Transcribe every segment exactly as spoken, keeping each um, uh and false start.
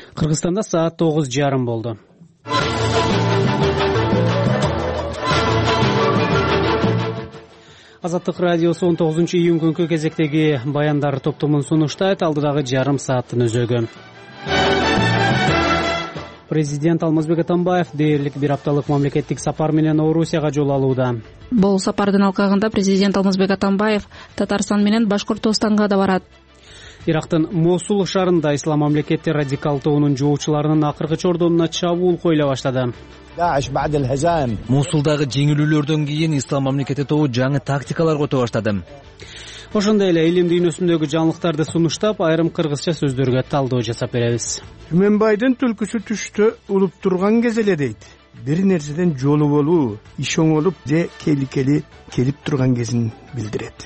Кыргызстанда саат тогуз жарым болду. Азаттык радиосу он тогузунчу июнь күнкү кезектеги баяндар топтомун сунуштайт. Алдыдагы жарым сааттын өзөгү. Президент Алмазбек Атамбаев дээрлик бир апталык мамлекеттик сапар менен Орусияга жол алууда. Бул сапардын алкагында президент Алмазбек Атамбаев Татарстан менен Башкортостанга да барат. Ирактын Мосул шаарында Ислам мамлекети радикал тобунун жоочуларынын акыркы чордонуна чабуул коюла баштады. Мосулдагы жеңилүүлөрдөн кийин Ислам мамлекети тобу жаңы тактикалар кото баштады. Ошондой эле илим дүйнөсүндөгү жаңылыктарды сунуштап, айрым кыргызча сөздөргө талдоо жасап беребиз. Түмөнбайдын түлкүсү түштө улуп турган кез эле дейт. Бир нерседен жолу болуу, иш оңолуп же келикели келип турган кезин билдирет.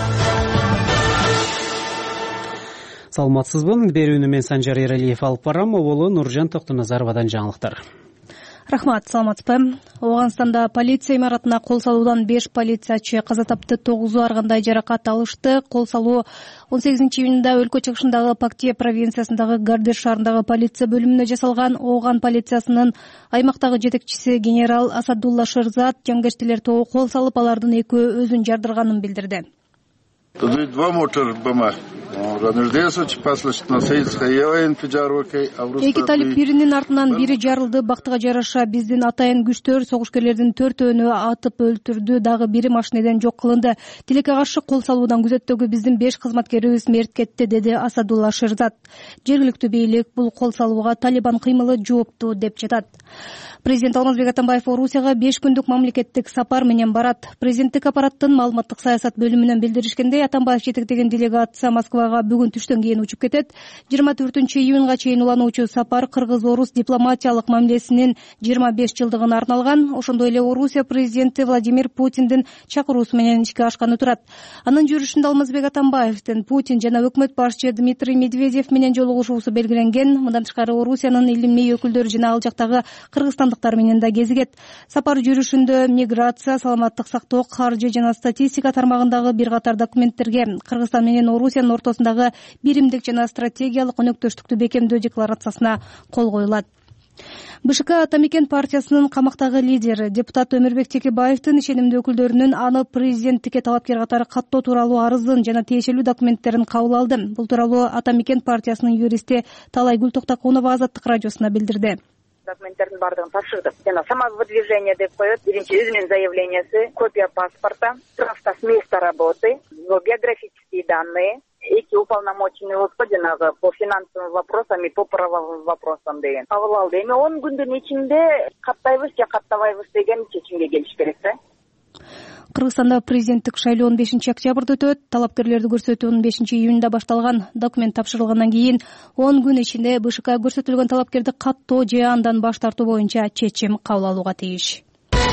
Саламатсызбы? Берүүнү мен Санжар Эралиев алып барам. Оболу Нуржан Токтоназаровадан жаңылыктар. Рахмат, саламатсызбы? Оганстанда полиция имаратына кол салуудан беш полициячы каза тапты, тогузу ар кандай жаракат алышты. Кол салуу он сегизинчи июнда өлкө чыгышындагы Пактия провинциясындагы Гардер шаарындагы полиция бөлүмүндө жасалган. Оган полициясынын аймактагы жетекчиси генерал Асадулла Шырзат жангештилер тобу кол салып, алардын экөө өзүн жардырганын билдирди. Эки талип биринин артынан бири жарылды. Бактыга жараша биздин атайын күчтөр согушкерлердин төртөөнү атып өлтүрдү, дагы бири машинеден жок кылынды. Тилекке каршы кол салуудан күзөттөгү биздин беш кызматкерибиз мерт кетти, деди Асадулла Шырзат. Жергиликтүү бийлик бул кол салууга Талибан кыймылы жоопту деп жатат. Президент Алмазбек Атамбаев Орусияга беш күндүк мамлекеттик сапар менен барат. Президенттик аппараттын маалыматтык саясат бөлүмүнөн билдиришкендей, Атамбаев жетектеген делегация Москвага бүгүн түштөн кийин учуп кетет. жыйырма төртүнчү июнга чейин улануучу сапар кыргыз-орус дипломатиялык мамилесинин жыйырма беш жылдыгына арналган. Ошондой эле Орусия президенти Владимир Путиндин чакыруусу менен ишке ашканы турат. Анын жүрүшүндө Алмазбек Атамбаевдин Путин жана өкмөт башчы Дмитрий Медведев менен жолугушуусу белгиленген. Мындан тышкары Орусиянын илимий өкүлдөрү жана ал жактагы кыргызстандыктар менен да кезигет. Сапар жүрүшүндө миграция, саламаттык сактоо, каржы жана статистика тармагындагы бир катар документтерге, Кыргызстан менен Орусиянын ортосундагы биримдик жана стратегиялык өнөктөштүктү бекемдөө декларациясына кол коюлат. БШК Атамекен партиясынын камактагы лидери депутат Өмүрбек Текебаевдин ишенимдүү өкүлдөрүнүн аны президенттикке талапкер катары каттоо тууралуу арызын жана тиешелүү документтерин кабыл алды. Бул тууралуу Атамекен партиясынын юристи Талайгүл Токтокунова Азаттык радиосуна билдирди. Документтердин баардыгын тапшырдык. Жана самовыдвижение деп коет, биринчи өзүнүн заявлениясы, копия паспорта, справка с места работы, биографические данные, эки уполномоченный отко жанагы по финансовым вопросам и по правовым вопросам деген кабыл алды. Эми он күндүн ичинде каттайбыз же каттабайбыз деген чечимге келиш керек да. Кыргызстанда президенттик шайлоо он бешинчи октябрда өтөт. Талапкерлерди көрсөтүү он бешинчи июнда башталган. Документ тапшырылгандан кийин он күн ичинде БШК көрсөтүлгөн талапкерди каттоо же андан баш тартуу боюнча чечим кабыл алууга тийиш.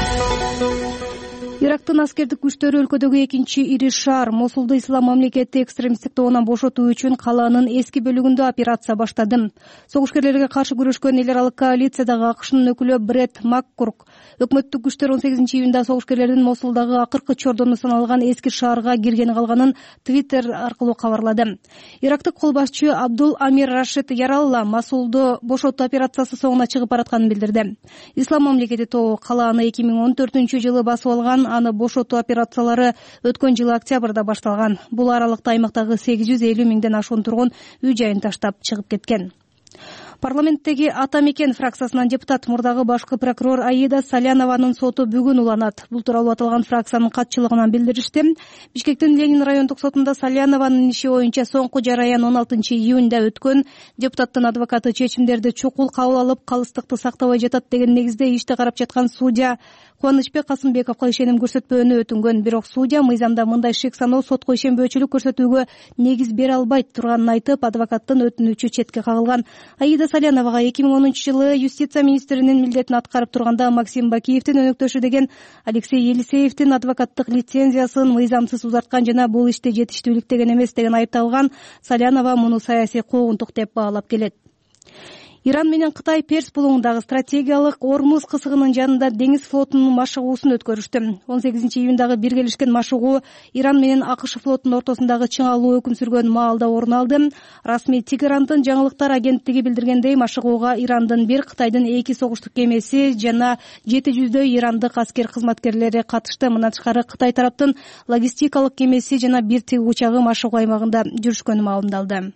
Ирактын аскердик күчтөрү өлкөдөгү экинчи ири шаар Мосулду Ислам мамлекети экстремисттик тобунан бошотуу үчүн калаанын эски бөлүгүндө операция баштады. Согушкерлерге каршы күрөшкөн эл аралык коалициядагы АКШнын өкүлү Бред Маккурк өкмөттүк күчтөр он сегизинчи июнда согушкерлердин Мосулдагы акыркы чордону саналган эски шаарга киргени калганын Твиттер аркылуу кабарлады. Ирактык кол башчы Абдул Амир Рашид Яралла Мосулду бошотуу операциясы соңуна чыгып баратканын билдирди. Ислам мамлекети тобу калааны эки миң он төртүнчү жылы басып алган. Аны бошотуу операциялары өткөн жылы октябрда башталган. Бул аралыкта аймактагы сегиз жүз элүү миңден ашуун тургун үй жайын таштап чыгып кеткен. Парламенттеги Атамекен фракциясынан депутат мурдагы башкы прокурор Аида Салянованын соту бүгүн уланат. Бул тууралуу аталган фракциянын катчылыгынан билдиришти. Бишкектин Ленин райондук сотунда Салянованын иши боюнча соңку жараян он алтынчы июнда өткөн. Депутаттын адвокаты чечимдерди чукул кабыл алып, калыстыкты сактабай жатат деген негизде ишти карап жаткан судья Кубанычбек Касымбековго ишеним көрсөтпөөнү өтүнгөн. Бирок судья мыйзамда мындай шек саноо сотко ишенбөөчүлүк көрсөтүүгө негиз бере албайт турганын айтып, адвокаттын өтүнүчү четке кагылган. Аида Саляновага эки миң онунчу жылы юстиция министринин милдетин аткарып турганда Максим Бакиевдин өнөктөшү деген Алексей Елисеевдин адвокаттык лицензиясын мыйзамсыз узарткан жана бул иште жетиштүүлүк деген эмес деген айыпталган. Салянова муну саясий куугунтук деп баалап келет. Иран менен Кытай Перс булугундагы стратегиялык Ормуз кысыгынын жанында деңиз флотунун машыгуусун өткөрүштү. он сегизинчи июндагы биргелешкен машыгуу Иран менен АКШ флотунун ортосундагы чыңалуу өкүм сүргөн маалда орун алды. Расмий Тегерандын жаңылыктар агенттиги билдиргендей, машыгууга Ирандын бир, Кытайдын эки согуштук кемеси жана жети жүздөй ирандык аскер кызматкерлери катышты. Мындан тышкары Кытай тараптын логистикалык кемеси жана бир тиги учагы машыгуу аймагында жүрүшкөнү маалымдалды.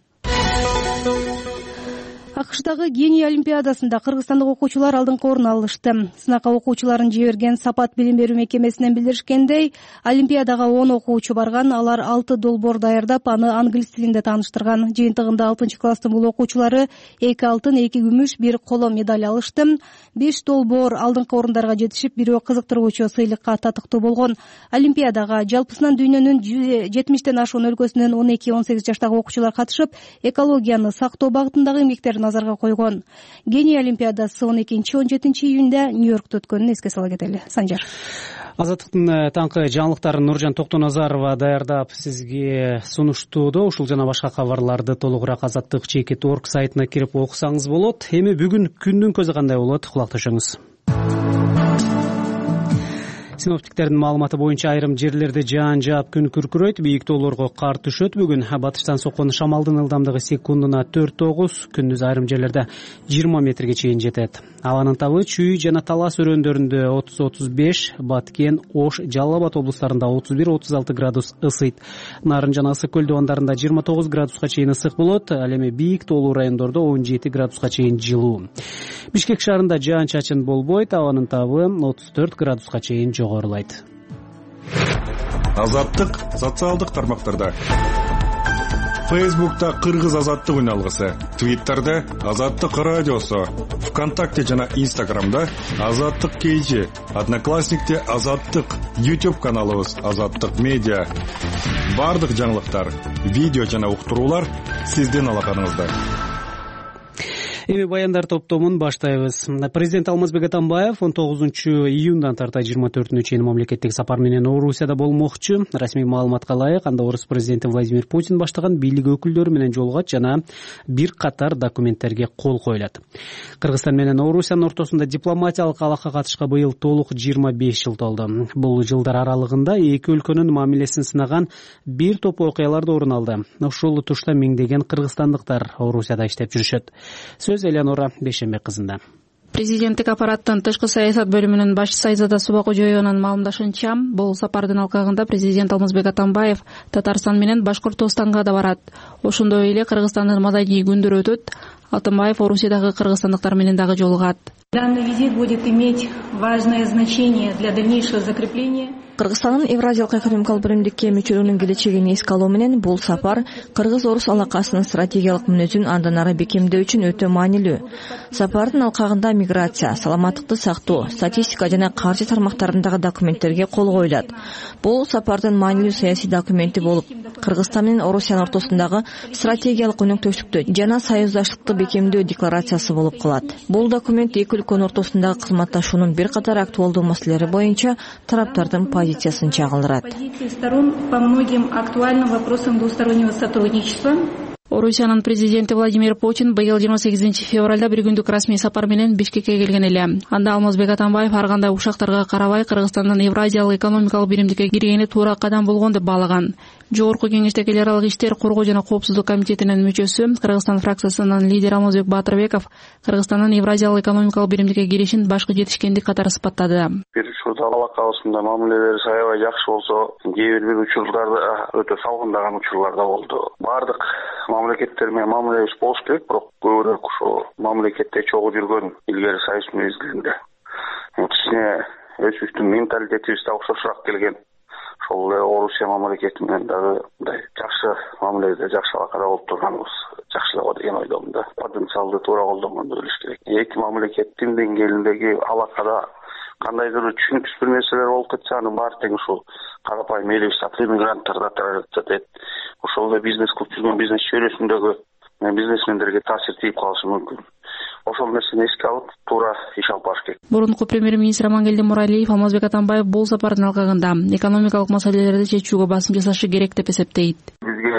АКШдагы Гений олимпиадасында кыргызстандык окуучулар алдыңкы орун алышты. Сынакка окуучуларын жиберген Сапат билим берүү мекемесинен билдиришкендей, олимпиадага он окуучу барган. Алар алты долбоор даярдап, аны англис тилинде тааныштырган. Жыйынтыгында алтынчы класстын бул окуучулары эки алтын, эки күмүш, бир коло медаль алышты. беш долбоор алдыңкы орундарга жетишип, бирөө кызыктыруучу сыйлыкка татыктуу болгон. Олимпиадага жалпысынан дүйнөнүн жетимиштен ашуун өлкөсүнөн он эки он сегиз жаштагы окуучулар катышып, экологияны сактоо багытындагы эмгектерин назарга койгон. Гений олимпиадасы он экинчи он жетинчи июнда Нью-Йоркто өткөнүн эске сала кетели. Санжар. Азаттыктын таңкы жаңылыктарын Нуржан Токтоназарова даярдап сизге сунуштууда. Ушул жана башка кабарларды толугураак азаттык чекит точка орг сайтына кирип окусаңыз болот. Эми бүгүн күндүн көзү кандай болот? Кулакташыңыз. Синоптиктердин маалыматы боюнча айрым жерлерде жаан жаап, күн күркүрөйт, бийик тоолорго кар түшөт. Бүгүн батыштан соккон шамалдын ылдамдыгы секундуна төрт тогуз, күндүз айрым жерлерде жыйырма метрге чейин жетет. Абанын табы Чүй жана Талас өрөөндөрүндө отуз отуз беш, Баткен, Ош, Жалал Абад облустарында отуз бир отуз алты градус ысыйт. Нарын жана Ысык көл дубандарында жыйырма тогуз градуска чейин ысык болот. Ал эми бийик тоолуу райондордо он жети градуска чейин жылуу. Бишкек шаарында жаан-чачын болбойт, абанын табы отуз төрт градуска чейин жогорулайт. Азаттык социалдык тармактарда. Фейсбукта Кыргыз азаттык үн алгысы, Твиттерде Азаттык радиосу, ВКонтакте жана Инстаграмда Азаттык кейжи, Одноклассникте Азаттык, YouTube каналыбыз Азаттык медиа. Бардык жаңылыктар, видео жана уктуруулар сиздин алаканыңызда. Эми баяндар топтомун баштайбыз. Президент Алмазбек Атамбаев он тогузунчу июндан тарта жыйырма төртүнө чейин мамлекеттик сапар менен Орусияда болмокчу. Расмий маалыматка ылайык, анда орус президенти Владимир Путин баштаган бийлик өкүлдөрү менен жолугат жана бир катар документтерге кол коюлат. Кыргызстан менен Орусиянын ортосунда дипломатиялык алака катышка быйыл толук жыйырма беш жыл толду. Бул жылдар аралыгында эки өлкөнүн мамилесин сынаган бир топ окуялар да орун алды. Ушул тушта миңдеген кыргызстандыктар Орусияда иштеп жүрүшөт. Сөз Элеонора Бейшенбек кызында. Президенттик аппараттын тышкы саясат бөлүмүнүн башчысы Айзада Субакожоеванын маалымдашынча, бул сапардын алкагында президент Алмазбек Атамбаев Татарстан менен Башкортостанга да барат. Ошондой эле Кыргызстандын маданий күндөрү өтөт. Атамбаев Орусиядагы кыргызстандыктар менен дагы жолугат. Данный визит будет иметь важное значение для дальнейшего закрепления. Кыргызстандын Евразиялык экономикалык биримдикке мүчөлүгүнүн келечегин эске алуу менен бул сапар кыргыз-орус алакасынын стратегиялык мүнөзүн андан ары бекемдөө үчүн өтө маанилүү. Сапардын алкагында миграция, саламаттыкты сактоо, статистика жана каржы тармактарындагы документтерге кол коюлат. Бул сапардын маанилүү саясий документи болуп, Кыргызстан менен Орусиянын ортосундагы стратегиялык өнөктөштүктү жана союздаштыкты бекемдөө декларациясы болуп калат. Бул документ эки өлкөнүн ортосундагы кызматташуунун бир катар актуалдуу маселелери боюнча тараптардын позициясын чагылдырат. Позиции сторон по многим актуальным вопросам двустороннего сотрудничества. Орусиянын президенти Владимир Путин быйыл жыйырма сегизинчи февралда бир күндүк расмий сапар менен Бишкекке келген эле. Анда Алмазбек Атамбаев ар кандай ушактарга карабай Кыргызстандын Евразиялык экономикалык биримдикке киргени туура кадам болгон деп баалаган. Жогорку кеңештеги эл аралык иштер, коргоо жана коопсуздук комитетинин мүчөсү, Кыргызстан фракциясынын лидери Алмазбек Батырбеков Кыргызстандын Евразиялык экономикалык биримдикке киришин башкы жетишкендик катары сыпаттады. Бир учурда алакабызда мамилелери аябай жакшы болсо, кээ бир учурларда өтө салгындаган учурлар да болду. Бардык мамлекеттер менен мамилебиз болуш керек, бирок көбүрөөк ошо мамлекетте чогуу жүргөн илгери союз мезгилинде кичине өзүбүздүн менталитетибиз да окшошураак келген. Ошол эле Орусия мамлекети менен дагы мындай жакшы мамиледе, жакшы алакада болуп турганыбыз жакшылоо деген ойдомун да. Потенциалды туура колдонгонду билиш керек. Эки мамлекеттин деңгээлиндеги алакада кандайдыр түшүнүксүз бир нерселер болуп кетсе, анын баары тең ушул карапайым элибиз сатыр мигранттар да жатат. Ошол эле бизнес кылып жүргөн бизнес чөйрөсүндөгү бизнесмендерге таасир тийип калышы мүмкүн. Ошол нерсени эске алып, туура иш алып барыш керек. Мурунку премьер-министр Амангелди Муралиев Алмазбек Атамбаев бул сапардын алкагында экономикалык маселелерди чечүүгө басым жасашы керек деп эсептейт. Бизге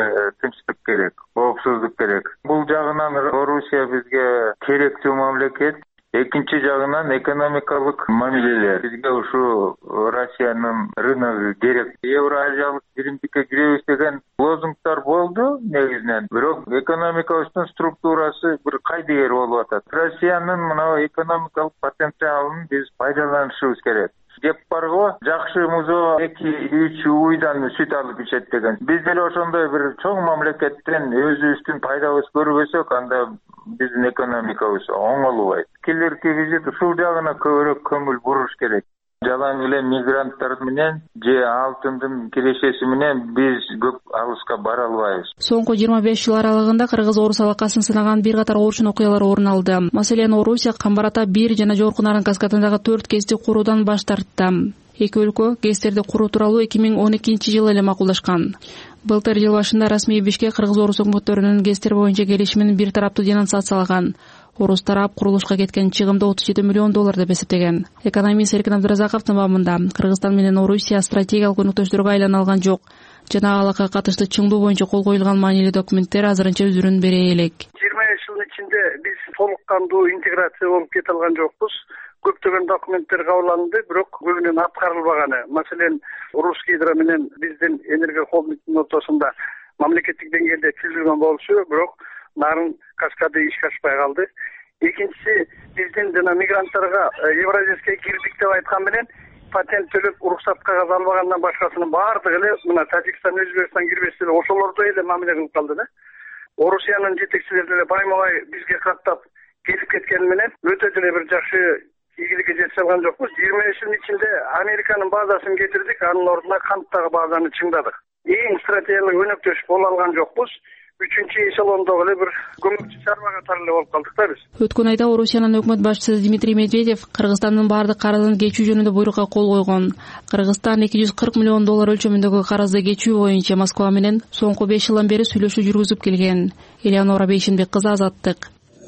тынчтык керек, коопсуздук керек. Бул жагынан Орусия бизге керектүү мамлекет. Экинчи жагынан экономикалык мамилелер. Бизге ушу Россиянын рыногу керек. Евразиялык биримдикке киребиз деген лозунгдар болду негизинен. Бирок экономикабыздын структурасы бир кайдыгер болуп атат. Россиянын мына экономикалык потенциалын биз пайдаланышыбыз керек. Деп барго, жакшы музо эки үч уйдан сүт алып ичет деген. Биз деле ошондой бир чоң мамлекеттен өзүбүздүн пайдабыз көрбөсөк, анда биздин экономикабыз оңолбойт. Келерки визит ушул жагына көбүрөөк көңүл буруш керек. Жалаң эле мигранттар менен же алтындын кирешеси менен биз көп алыска бара албайбыз. Соңку жыйырма беш жыл аралыгында кыргыз-орус алакасын сынаган бир катар орчун окуялар орун алды. Маселен, Орусия Камбарата бир жана Жорку Нарын каскадындагы төрт КЭСти куруудан баш тартты. Эки өлкө КЭСтерди куруу тууралуу эки миң он экинчи жылы эле макулдашкан. Былтыр жыл башында расмий Бишкек кыргыз-орус өкмөттөрүнүн КЭСтер боюнча келишимин бир тараптуу денонсациялаган. Орус тарап курулушка кеткен чыгымды отуз жети миллион доллар деп эсептеген. Экономист Эркин Абдыразаковдун бабында Кыргызстан менен Орусия стратегиялык өнөктөштөргө айлана алган жок. Жана алакка катыштуу чыңдоо боюнча кол коюлган маанилүү документтер азырынча өзүрүн бере элек. жыйырма беш жылдын ичинде биз толук кандуу интеграция болуп кете алган жокпуз. Көптөгөн документтер кабыл алынды, бирок көбүнүн аткарылбаганы. Маселен, Русский гидро менен биздин энергия холдингдин ортосунда мамлекеттик деңгээлде түзүлгөн болчу, бирок Нарын каскады ишке ашпай калды. Экинчиси, биздин жана мигранттарга Евразийская кирдик деп айткан менен патент төлөп уруксат кагаз албагандан башкасынын баардыгы эле мына Тажикстан, Өзбекстан кирбестен ошолордой эле мамиле кылып калды да. Орусиянын жетекчилери деле байма-бай бизге каттап келип кеткени менен өтө деле бир жакшы ийгиликке жете алган жокпуз. жыйырма беш жылдын ичинде Американын базасын кетирдик, анын ордуна канттагы базаны чыңдадык. Эң стратегиялык өнөктөш боло алган жокпуз. Үчүнчү эшелондогу эле бир көмөкчү чарба катары эле болуп калдык да биз. Өткөн айда Орусиянын өкмөт башчысы Дмитрий Медведев Кыргызстандын баардык карызын кечүү жөнүндө буйрукка кол койгон. Кыргызстан эки жүз кырк миллион доллар өлчөмүндөгү карызды кечүү боюнча Москва менен соңку беш жылдан бери сүйлөшүү жүргүзүп келген. Элеонора Бейшенбек кызы, Азаттык.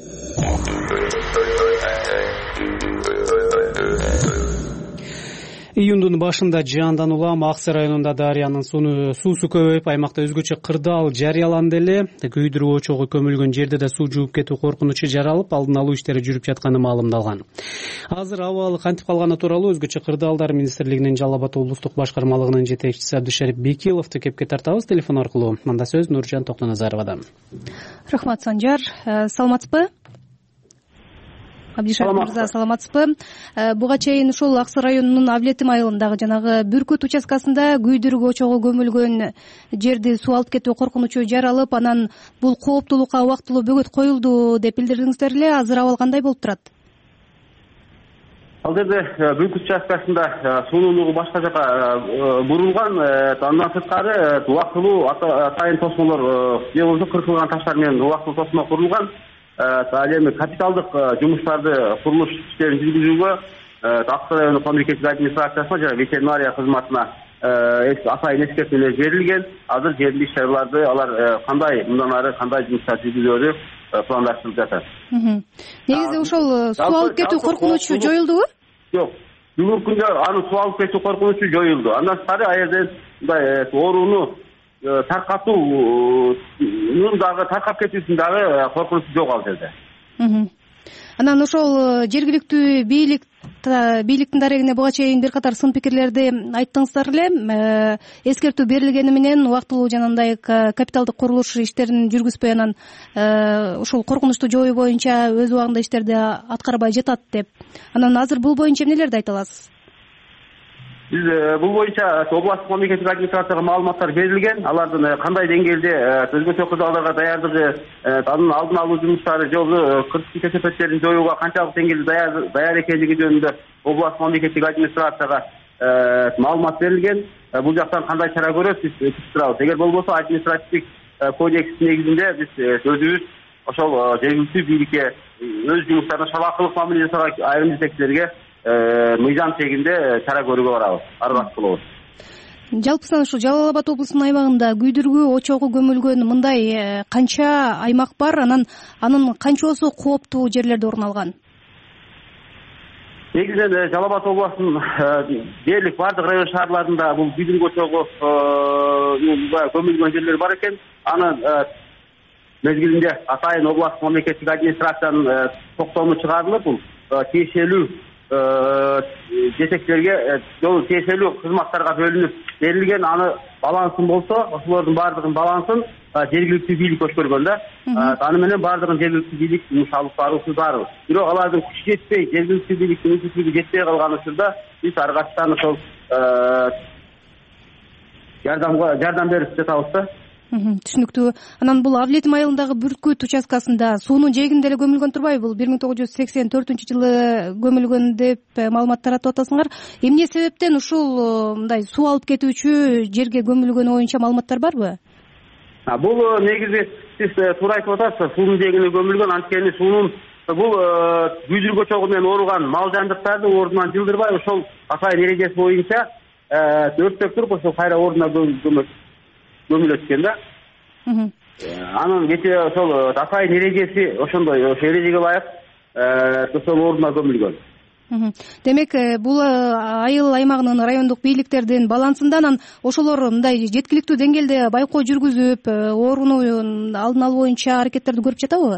Июндун башында Жаандан улам Аксы районунда Дарыянын суусу көбөйүп, аймакта өзгөчө кырдаал жарыяланды эле. Күйдүрүү очогу көмүлгөн жерде да суу жууп кетүү коркунучу жаралып, алдын алуу иштери жүрүп жатканы маалымдалган. Азыр абалы кантип калганы тууралуу өзгөчө кырдаалдар министрлигинин Жалал Абад облустук башкармалыгынын жетекчиси Абдышарип Бекиловду кепке тартабыз телефон аркылуу. Мында сөз Нуржан Токноназаровада. Рахмат, Санжар. Саламатсызбы? Абдишарип мырза, саламатсызбы? Буга чейин ушул Аксы районунун Авлетим айылындагы жанагы Бүркүт участкасында күйдүрүү очогу көмүлгөн жерди суу алып кетүү коркунучу жаралып, анан бул кооптулукка убактылуу бөгөт коюлду деп билдирдиңиздер эле. Азыр абал кандай болуп турат? Ал жерде Бүркүт участкасында суунун угу башка жака бурулган, андан сырткары убактылуу атайын тосмолор же болбосо кыркылган таштар менен убактылуу тосмо курулган. Ал эми капиталдык жумуштарды, курулуш иштерин жүргүзүүгө Аксы райондук мамлекеттик администрациясына жана ветеринария кызматына атайын эскертүүлөр берилген. Азыр жергиликтүү иш-чараларды алар кандай мындан ары кандай жумуштар жүргүзөөрү пландаштырылып жатат. Негизи ошол суу алып кетүү коркунучу жоюлдубу? Жок. Бүгүнкү күндө аны суу алып кетүү коркунучу жоюлду. Андан сырткары ал жерден мындай орууну таркатуунун дагы таркап кетүүсүнүн дагы коркунучу жок ал жерде. Анан ошол жергиликтүү бийлик бийликтин дарегине буга чейин бир катар сын пикирлерди айттыңыздар эле. Эскертүү берилгени менен убактылуу жанагындай капиталдык курулуш иштерин жүргүзбөй, анан ушул коркунучту жоюу боюнча өз убагында иштерди аткарбай жатат деп. Анан азыр бул боюнча эмнелерди айта аласыз? Биз бул боюнча областтык мамлекеттик администрацияга маалыматтар берилген. Алардын кандай деңгээлде өзгөчө кырдаалдарга даярдыгы, анын алдын алуу жумуштары же болбосо кырсык кесепеттерин жоюуга канчалык деңгээлде даяр экендиги жөнүндө областтык мамлекеттик администрацияга маалымат берилген. Бул жактан кандай чара көрөт биз күтүп турабыз. Эгер болбосо административдик кодекстин негизинде биз өзүбүз ошол жергиликтүү бийликке өз жумуштарына шабакылык мамиле жасаган айрым жетекчилерге мыйзам чегинде чара көрүүгө барабыз, аргасыз болобуз. Жалпысынан ушул Жалал Абад облусунун аймагында күйдүрүү очогу көмүлгөн мындай канча аймак бар, анан анын канчоосу кооптуу жерлерде орун алган? негизинен Жалал Абад областынын дээрлик баардык район шаарларында бул күйдүргү чогуу көмүлгөн жерлер бар экен. Анын мезгилинде атайын областтык мамлекеттик администрациянын токтому чыгарылып, бул тиешелүү жетекчилерге тиешелүү кызматтарга бөлүнүп берилген. Аны балансын болсо, ошолордун баардыгынын балансын жергиликтүү бийлик өткөргөн да. Аны менен баардыгын жергиликтүү бийлик муш алып баруусу зарыл. Бирок алардын күчү жетпей, жергиликтүү бийликтин мүмкүнчүлүгү жетпей калган учурда биз ар качан ошол жардамга жардам берип жатабыз да. Түшүнүктүү. Анан бул Авлет майылындагы Бүркүт участкасында суунун жээгинде эле көмүлгөн турбайбы? Бул бир миң тогуз жүз сексен төртүнчү жылы көмүлгөн деп маалымат таратып атасыңар. Эмне себептен ушул мындай суу алып кетүүчү жерге көмүлгөнү боюнча маалыматтар барбы? Бул негизи сиз туура айтып атасыз, суунун жээгине көмүлгөн. Анткени суунун бул күйдүргү чогуу менен ооруган мал жандыктарды ордунан жылдырбай, ошол атайын эрежеси боюнча өрттөп туруп ошол кайра ордуна көмүлөт экен да. Анын кечээ ошол атайын эрежеси ошондой, ошол эрежеге ылайык ошол ордуна көмүлгөн. Демек, бул айыл аймагынын райондук бийликтердин балансында анан ошолор мындай жеткиликтүү деңгээлде байкоо жүргүзүп, ооруну алдын алуу боюнча аракеттерди көрүп жатабы?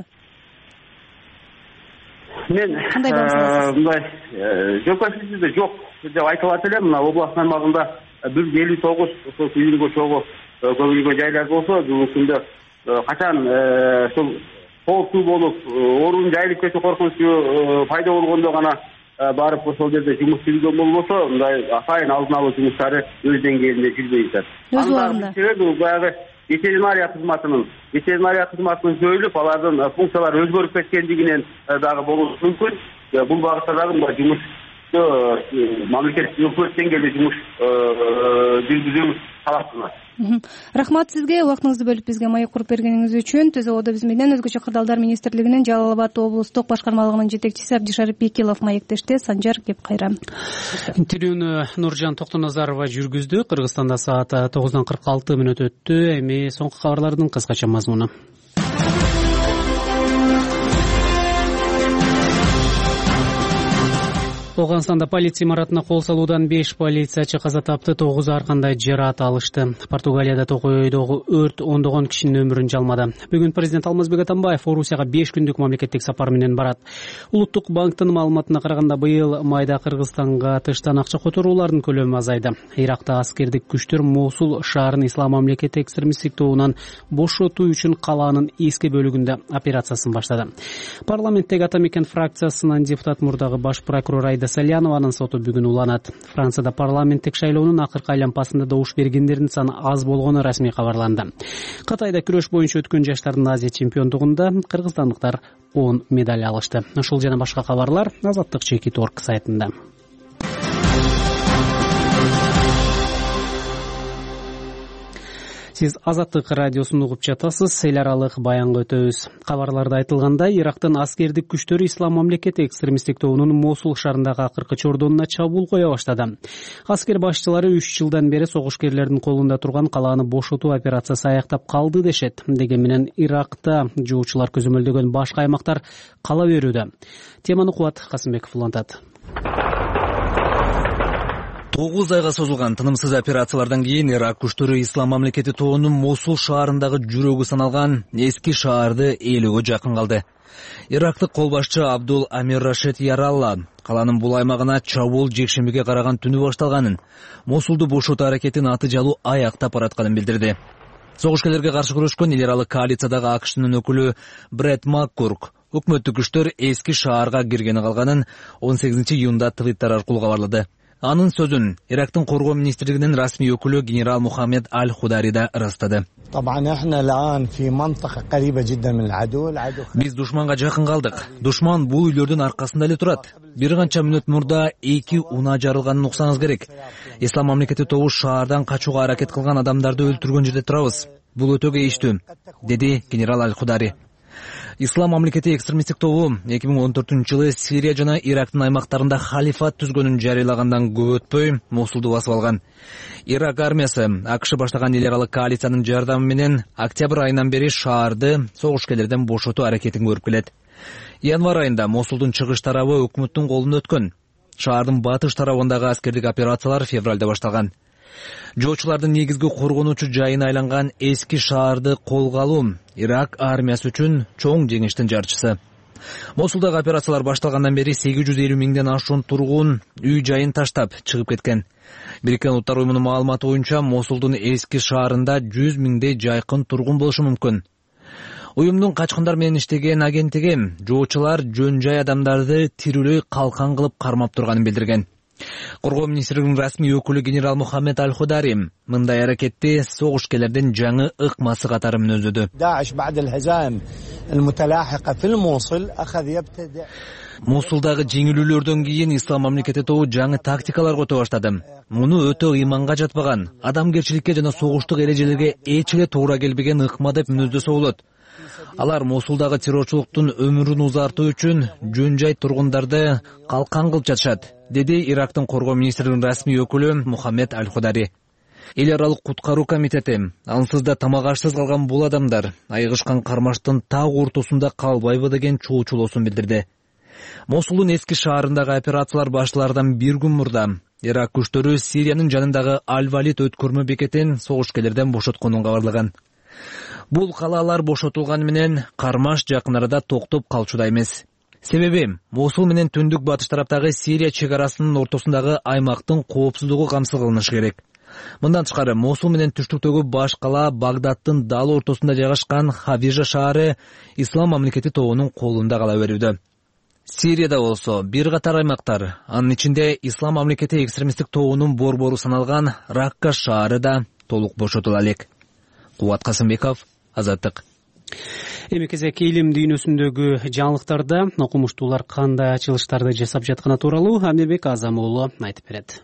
Мен мындай жоопкерчиликте жок деп айта алат элем. Мына областтын аймагында бир жүз элүү тогуз ошол күйдүргү чогуу көмүлгөн жайлар болсо, бүгүнкү күндө качан ушул кооптуу болуп, оорунун жайылып кетүү коркунучу пайда болгондо гана барып ошол жерде жумуш жүргүзгөн болбосо, мындай атайын алдын алуу жумуштары өз деңгээлинде жүрбөй жатат. Өз убагында. Себеби баягы ветеринария кызматынын ветеринария кызматынын жоюлуп, алардын функциялары өзгөрүп кеткендигинен дагы болушу мүмкүн. Бул багытта дагы мындай жумуш мамлекеттик өкмөт деңгээлде жумуш жүргүзүү талаптанат. Рахмат сизге, убактыңызды бөлүп бизге маек куруп бергениңиз үчүн. Түз абада биз менен Өзгөчө кырдаалдар министрлигинин Жалал Абад облустук башкармалыгынын жетекчиси Абдишарип Бекилов маектеште. Санжар, кеп кайра. Интервьюну Нуржан Токтоназарова жүргүздү. Кыргызстанда саат тогуздан кырк алты мүнөт өттү. Эми соңку кабарлардын кыскача мазмуну. Оганстанда полиция имаратына кол салуудан беш полициячы каза тапты, тогузу ар кандай жараат алышты. Португалияда токойдогу өрт ондогон кишинин өмүрүн жалмады. Бүгүн президент Алмазбек Атамбаев Орусияга беш күндүк мамлекеттик сапар менен барат. Улуттук банктын маалыматына караганда, быйыл майда Кыргызстанга тыштан акча которуулардын көлөмү азайды. Иракта аскердик күчтөр Мосул шаарын ислам мамлекети экстремисттик тобунан бошотуу үчүн калаанын эски бөлүгүндө операциясын баштады. Парламенттеги Ата мекен фракциясынын депутат мурдагы баш прокурор Айда Салянованын соту бүгүн уланат. Францияда парламенттик шайлоонун акыркы айланпасында добуш бергендердин саны аз болгону расмий кабарланды. Кытайда күрөш боюнча өткөн жаштардын Азия чемпиондугунда кыргызстандыктар он медаль алышты. Ушул жана башка кабарлар Азаттык чекит орг сайтында. Сиз Азаттык радиосун угуп жатасыз. Эл аралык баянга өтөбүз. Кабарларда айтылгандай, Ирактын аскердик күчтөрү ислам мамлекети экстремисттик тобунун Мосул шаарындагы акыркы чордонуна чабуул кое баштады. Аскер башчылары үч жылдан бери согушкерлердин колунда турган калааны бошотуу операциясы аяктап калды дешет. Деген менен Иракта жоочулар көзөмөлдөгөн башка аймактар кала берүүдө. Теманы Кубат Касымбеков улантат. тогуз айга созулган тынымсыз операциялардан кийин Ирак күчтөрү ислам мамлекети тобунун Мосул шаарындагы жүрөгү саналган эски шаарды ээлөөгө жакын калды. Ирактык кол башчы Абдул Амир Рашид Яралла каланын бул аймагына чабуул жекшембиге караган түнү башталганын, Мосулду бошотуу аракетин аты жалуу аяктап баратканын билдирди. Согушкерлерге каршы күрөшкөн эл аралык коалициядагы АКШнын өкүлү Брэд Маккурк өкмөттүк күчтөр эски шаарга киргени калганын он сегизинчи июнда твиттер аркылуу кабарлады. Анын сөзүн Ирактын коргоо министрлигинин расмий өкүлү генерал Мухаммед Аль-Худари да ырастады. Биз душманга жакын калдык. Душман бул үйлөрдүн аркасында эле турат. Бир канча мүнөт мурда эки унаа жарылганын уксаңыз керек. Ислам мамлекети тобу шаардан качууга аракет кылган адамдарды өлтүргөн жерде турабыз. Бул өтө кейиштүү, деди генерал Аль-Худари. Ислам мамлекети экстремисттик тобу эки миң он төртүнчү жылы Сирия жана Ирактын аймактарында халифат түзгөнүн жарыялагандан көп өтпөй Мосулду басып алган. Ирак армиясы АКШ баштаган эл аралык коалициянын жардамы менен октябрь айынан бери шаарды согушкерлерден бошотуу аракетин көрүп келет. Январь айында Мосулдун чыгыш тарабы өкмөттүн колуна өткөн. Шаардын батыш тарабындагы аскердик операциялар февралда башталган. Жоочулардын негизги коргонуучу жайына айланган эски шаарды колго алуу Ирак армиясы үчүн чоң жеңиштин жарчысы. Мосулдагы операциялар башталгандан бери сегиз жүз элүү миңден ашуун тургун үй жайын таштап чыгып кеткен. Бириккен Улуттар уюмунун маалыматы боюнча Мосулдун эски шаарында жүз миңдей жайкын тургун болушу мүмкүн. Уюмдун качкындар менен иштеген агенттиги жоочулар жөн жай адамдарды тирүүлөй калкан кылып кармап турганын билдирген. Коргоо министрлигинин расмий өкүлү генерал Мухаммед Аль-Худари мындай аракетти согушкерлердин жаңы ыкмасы катары мүнөздөдү. Мосулдагы жеңилүүлөрдөн кийин Ислам мамлекети тобу жаңы тактикалар кото баштады. Муну өтө ыйманга жатпаган, адамгерчиликке жана согуштук эрежелерге эч эле туура келбеген ыкма деп мүнөздөсө болот. Алар Мосулдагы террорчулуктун өмүрүн узартуу үчүн жөн жай тургундарды калкан кылып жатышат, деди Ирактын коргоо министринин расмий өкүлү Мухаммед Аль-Худари. Эл аралык куткаруу комитети ансыз да тамак ашсыз калган бул адамдар айгышкан кармаштын так ортосунда калбайбы деген чоочулоосун билдирди. Мосулдун эски шаарындагы операциялар башталардан бир күн мурда Ирак күчтөрү Сириянын жанындагы Аль-Валид өткөрмө бекетин согушкерлерден бошотконун кабарлаган. Бул калаалар бошотулганы менен кармаш жакын арада токтоп калчудай эмес. Себеби Мосул менен түндүк батыш тараптагы Сирия чек арасынын ортосундагы аймактын коопсуздугу камсыз кылынышы керек. Мындан тышкары Мосул менен түштүктөгү баш кала Багдадтын дал ортосунда жайгашкан Хавижа шаары Ислам мамлекети тобунун колунда кала берүүдө. Сирияда болсо бир катар аймактар, анын ичинде Ислам мамлекети экстремисттик тобунун борбору саналган Ракка шаары да толук бошотула элек. Кубат Касымбеков, Азаттык. Эми кезек илим дүйнөсүндөгү жаңылыктарда окумуштуулар кандай ачылыштарды жасап жатканы тууралуу Амирбек Азам уулу айтып берет.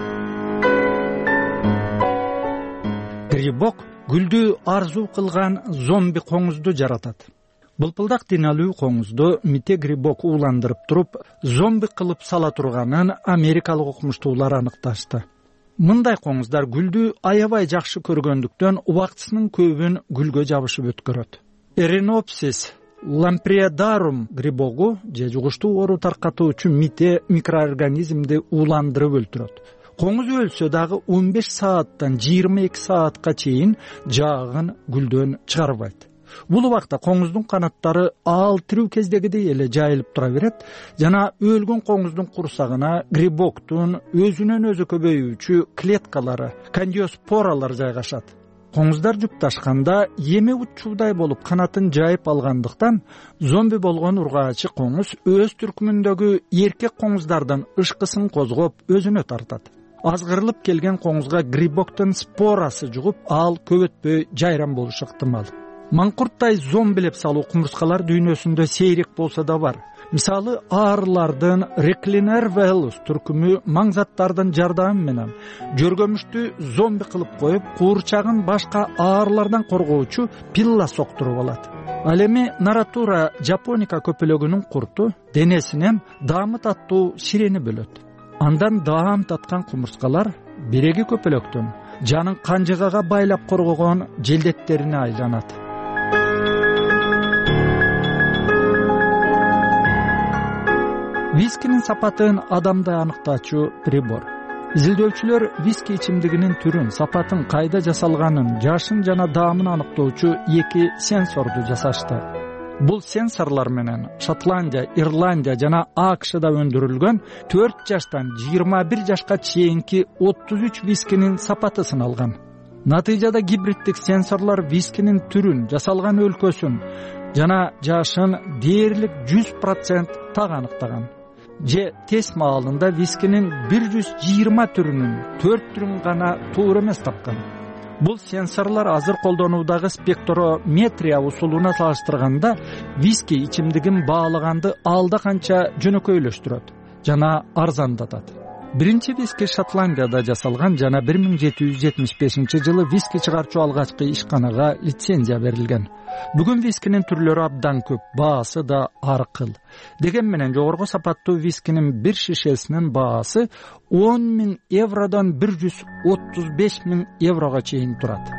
Грибок гүлдү арзуу кылган зомби коңузду жаратат. Былпылдак диналүү коңузду мите грибок ууландырып туруп, зомби кылып сала турганын америкалык окумуштуулар аныкташты. Мындай коңуздар гүлдү аябай жакшы көргөндүктөн убактысынын көбүн гүлгө жабышып өткөрөт. Эринопсис лампредарум грибогу же жугуштуу оору таркатуучу мите микроорганизмди ууландырып өлтүрөт. Коңуз өлсө дагы он беш сааттан жыйырма эки саатка чейин жаагын гүлдөн чыгарбайт. Бул убакта коңуздун канаттары ал тирүү кездегидей эле жайылып тура берет жана өлгөн коңуздун курсагына грибоктун өзүнөн өзү көбөйүүчү клеткалары, кандиоспоралар жайгашат. Коңуздар жупташканда эме учуудай болуп канатын жайып алгандыктан зомби болгон ургаачы коңуз өз түркүмүндөгү эркек коңуздардан ышкысын козгоп өзүнө тартат. Азгырылып келген коңузга грибоктун спорасы жугуп, ал көп өтпөй жайран болушу ыктымал. Маңкурттай зомбилеп салуу кумурскалар дүйнөсүндө сейрек болсо да бар. Мисалы, аарылардын Recliner Velus түркүмү маңзаттардын жардамы менен жөргөмүштү зомби кылып коюп, куурчагын башка аарылардан коргоочу пилла соктуруп алат. Ал эми Naratura japonica көпөлөгүнүн курту денесинен даамы таттуу ширени бөлөт. Андан даам таткан кумурскалар биреги көпөлөктөн жанын канжыгага байлап коргогон желдеттерине айланат. Вискинин сапатын адамдай аныктаачу прибор. Изилдөөчүлөр виски ичимдигинин түрүн, сапатын, кайда жасалганын, жашын жана даамын аныктоочу эки сенсорду жасашты. Бул сенсорлор менен Шотландия, Ирландия жана АКШда өндүрүлгөн төрт жаштан жыйырма бир жашка чейинки отуз үч вискинин сапаты сыналган. Натыйжада гибриддик сенсорлор вискинин түрүн, жасалган өлкөсүн жана жашын дээрлик жүз процент так аныктаган. Же тест маалында вискинин бир жүз жыйырма түрүнүн төрт түрүн гана туура эмес тапкан. Бул сенсорлор азыр колдонуудагы спектрометрия усулуна салыштырганда виски ичимдигин баалаганды алда канча жөнөкөйлөштүрөт жана арзандатат. Биринчи виски Шотландияда жасалган жана бир миң жети жүз жетимиш бешинчи жылы виски чыгарчу алгачкы ишканага лицензия берилген. Бүгүн вискинин түрлөрү абдан көп, баасы да ар кыл. Деген менен жогорку сапаттуу вискинин бир шишесинин баасы он миң евродон бир жүз отуз беш миң еврого чейин турат.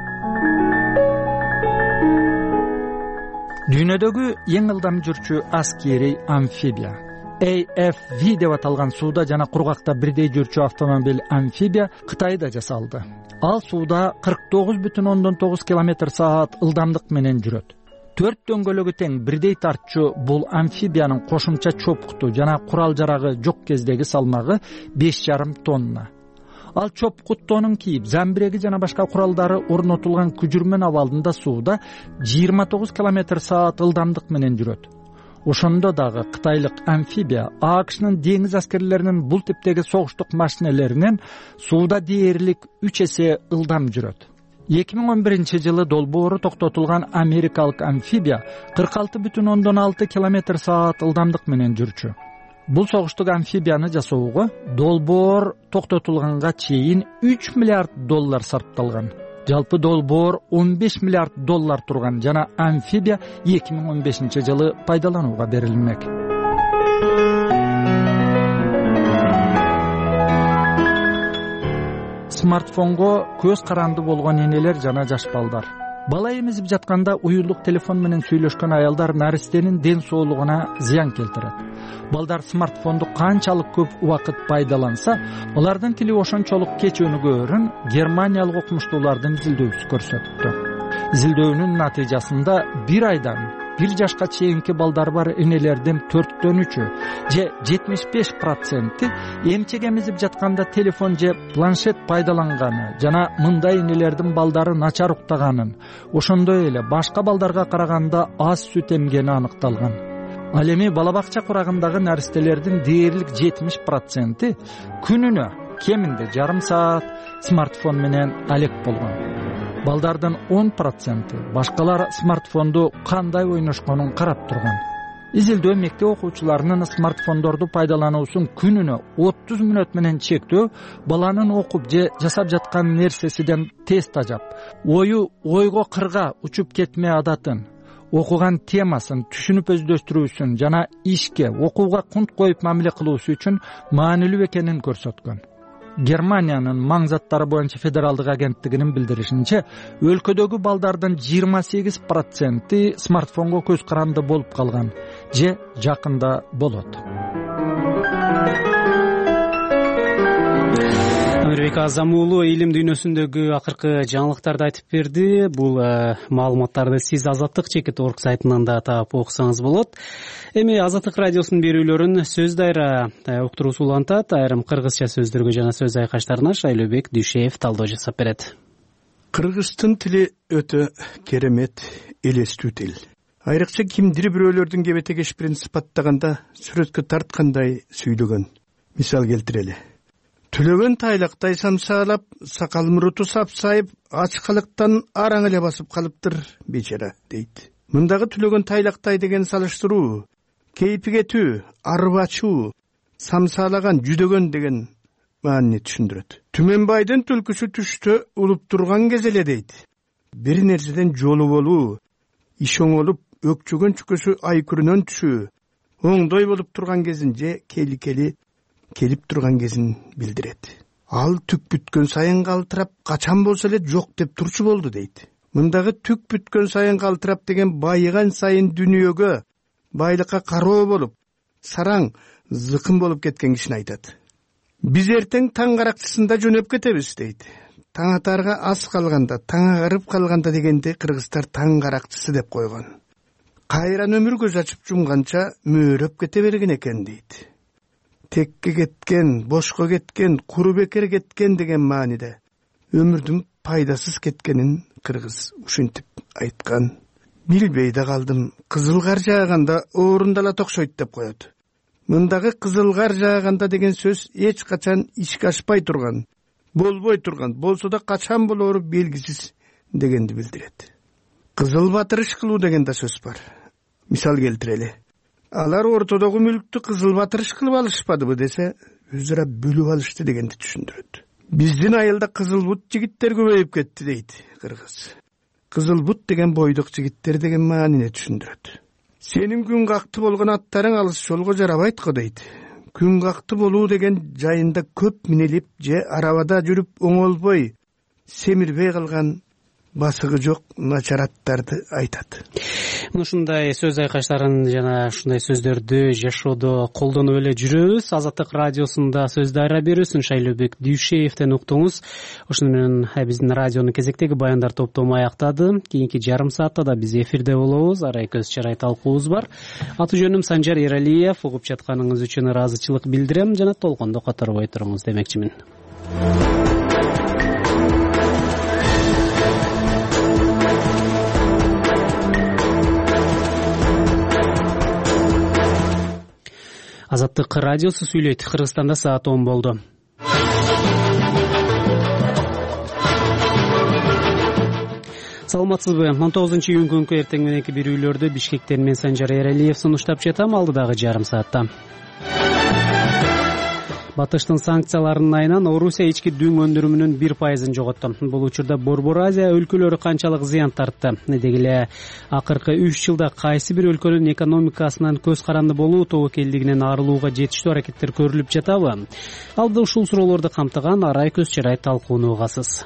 Дүйнөдөгү эң ылдам жүрчү аскерий амфибия. эй эф ви деп аталган сууда жана кургакта бирдей жүрчү автомобиль амфибия Кытайда жасалды. Ал сууда кырк тогуз бүтүн ондон тогуз километр саат ылдамдык менен жүрөт. Төрт дөңгөлөгү тең бирдей тартчу бул амфибиянын кошумча чопкуту жана курал жарагы жок кездеги салмагы беш жарым тонна. Ал чопкуттонун кийип, замбиреги жана башка куралдары орнотулган күжүрмөн абалында сууда жыйырма тогуз километр саат ылдамдык менен жүрөт. Ошондо дагы кытайлык амфибия АКШнын деңиз аскерлеринин бул типтеги согуштук машинелеринен сууда дээрлик үч эсе ылдам жүрөт. эки миң он биринчи жылы долбоору токтотулган америкалык амфибия кырк алты бүтүн ондон алты километр саат ылдамдык менен жүрчү. Бул согуштук амфибияны жасоого долбоор токтотулганга чейин үч миллиард доллар сарпталган. Жалпы долбоор он беш миллиард доллар турган жана амфибия эки миң он бешинчи жылы пайдаланууга берилмек. Смартфонго көз каранды болгон энелер жана жаш балдар. Бала эмизип жатканда уюлдук телефон менен сүйлөшкөн аялдар наристенин ден соолугуна зыян келтирет. Балдар смартфонду канчалык көп убакыт пайдаланса, алардын тили ошончолук кеч өнүгөөрүн германиялык окумуштуулардын изилдөөсү көрсөттү. Изилдөөнүн натыйжасында бир айдан бир жашка чейинки балдары бар энелердин төрттөн үчү же жетимиш беш проценти эмчек эмизип жатканда телефон же планшет пайдаланганы жана мындай энелердин балдары начар уктаганын, ошондой эле башка балдарга караганда аз сүт эмгени аныкталган. Ал эми бала бакча курагындагы наристелердин дээрлик жетимиш проценти күнүнө кеминде жарым саат смартфон менен алек болгон. Балдардын он проценти башкалар смартфонду кандай ойношконун карап турган. Изилдөө мектеп окуучуларынын смартфондорду пайдалануусун күнүнө отуз мүнөт менен чектөө баланын окуп же жасап жаткан нерсесиден тез тажап, ою ойго кырга учуп кетме адатын, окуган темасын түшүнүп өздөштүрүүсүн жана ишке, окууга кунт коюп мамиле кылуусу үчүн маанилүү экенин көрсөткөн. Германиянын маң заттары боюнча федералдык агенттигинин билдиришинче, өлкөдөгү балдардын жыйырма сегиз проценти смартфонго көз каранды болуп калган же жакында болот. Амирбек Азам уулу илим дүйнөсүндөгү акыркы жаңылыктарды айтып берди. Бул маалыматтарды сиз Азаттык чекит орг сайтынан да таап окусаңыз болот. Эми Азаттык радиосунун берүүлөрүн сөз дайра уктуруусу улантат. Айрым кыргызча сөздөргө жана сөз айкаштарына Шайлообек Дүйшеев талдоо жасап берет. Кыргыздын тили өтө керемет, элестүү тил. Айрыкча кимдир бирөөлөрдүн кебетегеш принцип аттаганда сүрөткө тарткандай сүйлөгөн. Мисал келтирели. Түлөгөн тайлактай самсаалап, сакал муруту сапсайып, ачкалыктан араң эле басып калыптыр бечара дейт. Мындагы түлөгөн тайлактай деген салыштыруу, кейпи кетүү, арбачуу, самсаалаган, жүдөгөн деген маанини түшүндүрөт. Түмөнбайдын түлкүсү түштө улуп турган кез эле дейт. Бир нерседен жолу болуу, иш оңолуп, өкчөгөн чүкөсү айкүрүнөн түшүү, оңдой болуп турган кезин же келикели келип турган кезин билдирет. Ал түк бүткөн сайын калтырап, качан болсо эле жок деп турчу болду дейт. Мындагы түк бүткөн сайын калтырап деген байыган сайын дүнүйөгө, байлыкка кароо болуп, сараң, зыкым болуп кеткен кишини айтат. Биз эртең таң каракчысында жөнөп кетебиз дейт. Таң атарга аз калганда, таң агарып калганда дегенде кыргыздар таң каракчысы деп койгон. Кайран өмүр көз ачып жумганча мөөрөп кете берген экен дейт. Текке кеткен, бошко кеткен, куру бекер кеткен деген мааниде өмүрдүн пайдасыз кеткенин кыргыз ушинтип айткан. Билбей да калдым, кызыл кар жааганда орундала токшойт деп коет. Мындагы кызыл кар жааганда деген сөз эч качан ишке ашпай турган, болбой турган, болсо да качан болоору белгисиз дегенди билдирет. Кызыл батырыш кылуу деген да сөз бар. Мисал келтирели. Алар ортодогу мүлктү кызыл батырыш кылып алышпадыбы десе, өзүрө бөлүп алышты дегенди түшүндүрөт. Биздин айылда кызыл бут жигиттер көбөйүп кетти дейт кыргыз. Кызыл бут деген бойдук жигиттер деген маанини түшүндүрөт. Сенин күн какты болгон аттарың алыс жолго жарабайт го дейт. Күн какты болуу деген жайында көп минелип же арабада жүрүп оңолбой, семирбей калган басыгы жок начараттарды айтат. Ушундай сөз айкаштарын жана ушундай сөздөрдү жашоодо колдонуп эле жүрөбүз. Азаттык радиосунда сөздү айра берүүсүн Шайлообек Дүйшеевден уктуңуз. Ошону менен биздин радионун кезектеги баяндар топтому аяктады. Кийинки жарым саатта да биз эфирде болобуз. Арай көз чарай талкуубуз бар. Аты жөнүм Санжар Эралиев. Угуп жатканыңыз үчүн ыраазычылык билдирем жана толкондо которбой туруңуз демекчимин. Азаттык радиосу сүйлөйт. Кыргызстанда саат он болду. Саламатсызбы? он тогузунчу июнь күнкү эртең мененки берүүлөрдү Бишкектен мен Санжар Эралиев сунуштап жатам. Алдыдагы жарым саатта. Батыштын санкцияларынын айынан Орусия ички дүң өндүрүмүнүн бир пайызын жоготту. Бул учурда Борбор Азия өлкөлөрү канчалык зыян тартты? Деги эле акыркы үч жылда кайсы бир өлкөнүн экономикасынан көз каранды болуу тобокелдигинен арылууга жетиштүү аракеттер көрүлүп жатабы? Алда ушул суроолорду камтыган арай көз чарай талкууну угасыз.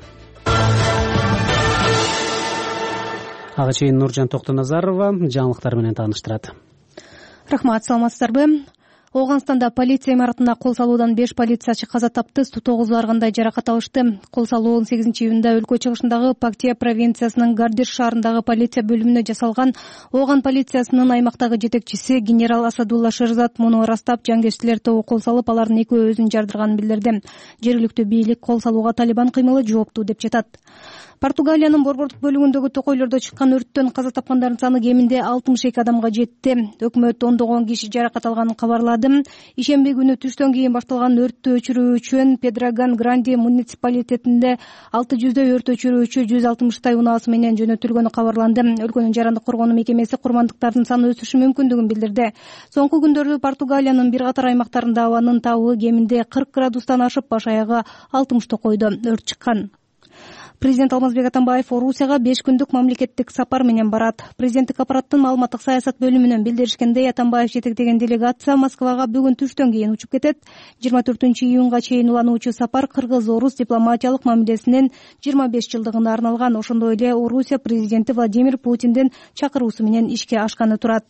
Ага чейин Нуржан Токтоназарова жаңылыктар менен тааныштырат. Рахмат, саламатсыздарбы? Ооганстанда полиция имаратына кол салуудан беш полициячы каза тапты, тогузу аргандай жаракат алышты. Кол салуу он сегизинчи июнда өлкө чыгышындагы Пактия провинциясынын Гардиш шаарындагы полиция бөлүмүнө жасалган. Ооган полициясынын аймактагы жетекчиси генерал Асадулла Шерзат муну ырастап, жангерчилер тобу кол салып, алардын экөө өзүн жардырганын билдирди. Жергиликтүү бийлик кол салууга Талибан кыймылы жооптуу деп жатат. Португалиянын борбордук бөлүгүндөгү токойлордо чыккан өрттөн каза тапкандардын саны кеминде алтымыш эки адамга жетти. Өкмөт ондогон киши жаракат алганын кабарлады. Ишемби күнү түштөн кийин башталган өрттү өчүрүү үчүн Педраган Гранди муниципалитетинде алты жүздөй өрт өчүрүүчү жүз алтымыштай унаасы менен жөнөтүлгөнү кабарланды. Өлкөнүн жарандык коргонуу мекемеси курмандыктардын саны өсүшү мүмкүндүгүн билдирди. Соңку күндөрдө Португалиянын бир катар аймактарында абанын табы кеминде кырк градустан ашып, баш аягы алтымыш токойдо өрт чыккан. Президент Алмазбек Атамбаев Орусияга беш күндүк мамлекеттик сапар менен барат. Президенттик аппараттын маалыматтык саясат бөлүмүнөн билдиришкендей, Атамбаев жетектеген делегация Москвага бүгүн түштөн кийин учуп кетет. жыйырма төртүнчү июнга чейин улануучу сапар кыргыз-орус дипломатиялык мамилесинин жыйырма беш жылдыгына арналган. Ошондой эле Орусия президенти Владимир Путиндин чакыруусу менен ишке ашканы турат.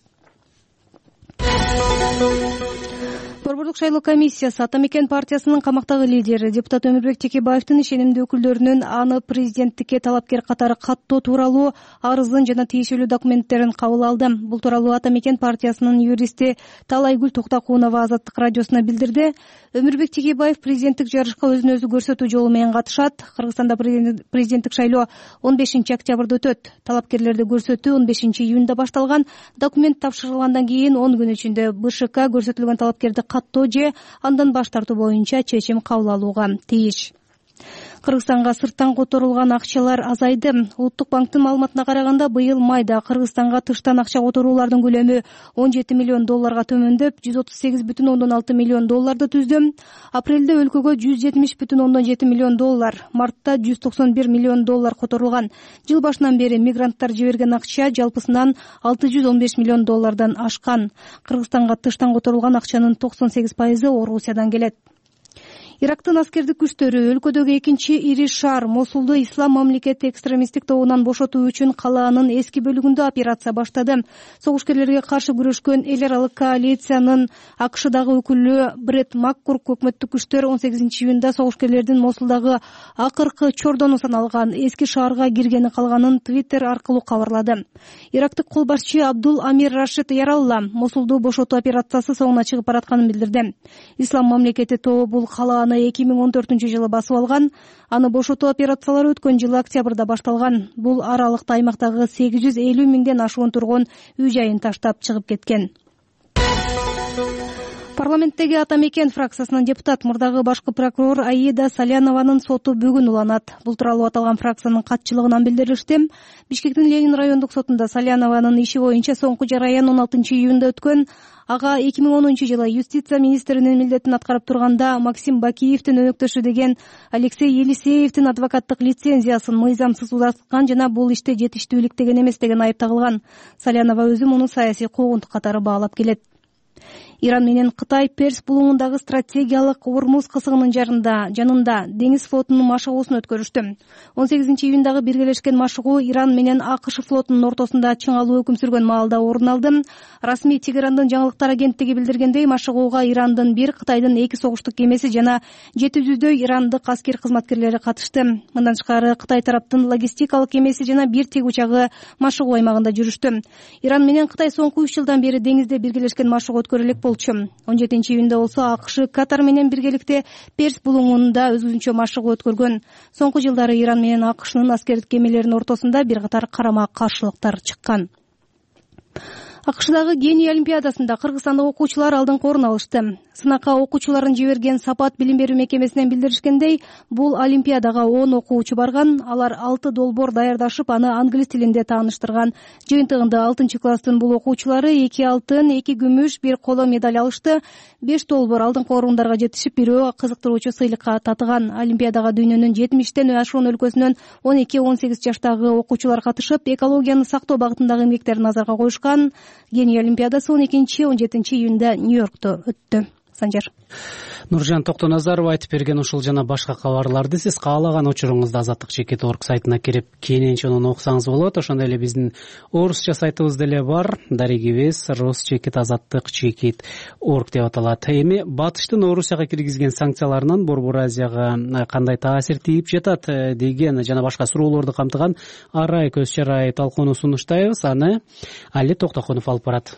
Борбордук шайлоо комиссиясы Ата Мекен партиясынын камактагы лидери депутат Өмүрбек Текебаевдин ишенимдүү өкүлдөрүнүн аны президенттикке талапкер катары каттоо тууралуу арызын жана тиешелүү документтерин кабыл алды. Бул тууралуу Ата Мекен партиясынын юристи Талайгүл Токтакунова Азаттык радиосуна билдирди. Өмүрбек Текебаев президенттик жарышка өзүн өзү көрсөтүү жолу менен катышат. Кыргызстанда президенттик шайлоо он бешинчи октябрда өтөт. Талапкерлерди көрсөтүү он бешинчи июнда башталган. Документ тапшырылгандан кийин он күн ичинде БШК көрсөтүлгөн талапкерди каттоо же андан баш тартуу боюнча чечим кабыл алууга тийиш. Кыргызстанга сырттан которулган акчалар азайды. Улуттук банктын маалыматына караганда, быйыл майда Кыргызстанга тыштан акча которуулардын көлөмү он жети миллион долларга төмөндөп, жүз отуз сегиз бүтүн ондон алты миллион долларды түздү. Апрелде өлкөгө жүз жетимиш бүтүн ондон жети миллион доллар, мартта жүз токсон бир миллион доллар которулган. Жыл башынан бери мигранттар жиберген акча жалпысынан алты жүз он беш миллион доллардан ашкан. Кыргызстанга тыштан которулган акчанын токсон сегиз пайызы Орусиядан келет. Ирактын аскердик күчтөрү өлкөдөгү экинчи ири шаар Мосулду ислам мамлекети экстремисттик тобунан бошотуу үчүн калаанын эски бөлүгүндө операция баштады. Согушкерлерге каршы күрөшкөн эл аралык коалициянын АКШдагы өкүлү Бред Маккурк өкмөттүк күчтөр он сегизинчи июнда согушкерлердин Мосулдагы акыркы чордону саналган эски шаарга киргени калганын Твиттер аркылуу кабарлады. Ирактык кол башчы Абдул Амир Рашид Яралла Мосулду бошотуу операциясы соңуна чыгып баратканын билдирди. Ислам мамлекети тобу бул калааны эки миң он төртүнчү жылы басып алган. Аны бошотуу операциялары өткөн жылы октябрда башталган. Бул аралыкта аймактагы сегиз жүз элүү миңден ашуун тургун үй жайын таштап чыгып кеткен. Парламенттеги Ата Мекен фракциясынын депутат мурдагы башкы прокурор Аида Салянованын соту бүгүн уланат. Бул тууралуу аталган фракциянын катчылыгынан билдирилишти. Бишкектин Ленин райондук сотунда Салянованын иши боюнча соңку жараян он алтынчы июнда өткөн. Ага эки миң онунчу жылы юстиция министринин милдетин аткарып турганда Максим Бакиевдин өнөктөшү деген Алексей Елисеевдин адвокаттык лицензиясын мыйзамсыз узаткан жана бул иште жетиштүүлүк деген эмес деген айып тагылган. Салянова өзү муну саясий куугунтук катары баалап келет. Иран менен Кытай Перс булуңундагы стратегиялык Ормуз кысыгынын жарында жанында деңиз флотунун машыгуусун өткөрүштү. он сегизинчи июндагы биргелешкен машыгуу Иран менен АКШ флотунун ортосунда чыңалуу өкүм сүргөн маалда орун алды. Расмий Тегерандын жаңылыктар агенттиги билдиргендей, машыгууга Ирандын бир, Кытайдын эки согуштук кемеси жана жети жүздөй ирандык аскер кызматкерлери катышты. Мындан тышкары Кытай тараптын логистикалык кемеси жана бир тик учагы машыгуу аймагында жүрүштү. Иран менен Кытай соңку үч жылдан бери деңизде биргелешкен машыгуу өткөрө элек болчу. он жетинчи июнда болсо АКШ Катар менен биргеликте Перс булуңунда өзүнчө машыгуу өткөргөн. Соңку жылдары Иран менен АКШнын аскердик кемелеринин ортосунда бир катар карама каршылыктар чыккан. АКШдагы Гений олимпиадасында кыргызстандык окуучулар алдыңкы орун алышты. Сынакка окуучуларын жиберген Сапат билим берүү мекемесинен билдиришкендей, бул олимпиадага он окуучу барган. Алар алты долбоор даярдашып, аны англис тилинде тааныштырган. Жыйынтыгында алтынчы класстын бул окуучулары эки алтын, эки күмүш, бир коло медаль алышты. беш долбоор алдыңкы орундарга жетишип, бирөө кызыктыруучу сыйлыкка татыган. Олимпиадага дүйнөнүн жетимиштен ашуун өлкөсүнөн он эки он сегиз жаштагы окуучулар катышып, экологияны сактоо багытындагы эмгектерин назарга коюшкан. Гений олимпиадасы он экинчи он жетинчи июнда Нью-Йоркто өттү. Санжар. Нуржан Токтоназаров айтып берген ушул жана башка кабарларды сиз каалаган учуруңузда азаттык чекит точка орг сайтына кирип кенен чонун окусаңыз болот. Ошондой эле биздин орусча сайтыбыз деле бар. Дарегибиз рус чекит азаттык чекит точка орг деп аталат. Эми батыштын Орусияга киргизген санкцияларынан Борбор Азияга кандай таасир тийип жатат деген жана башка суроолорду камтыган арай көз чарай талкууну сунуштайбыз. Аны Али Токтоконов алып барат.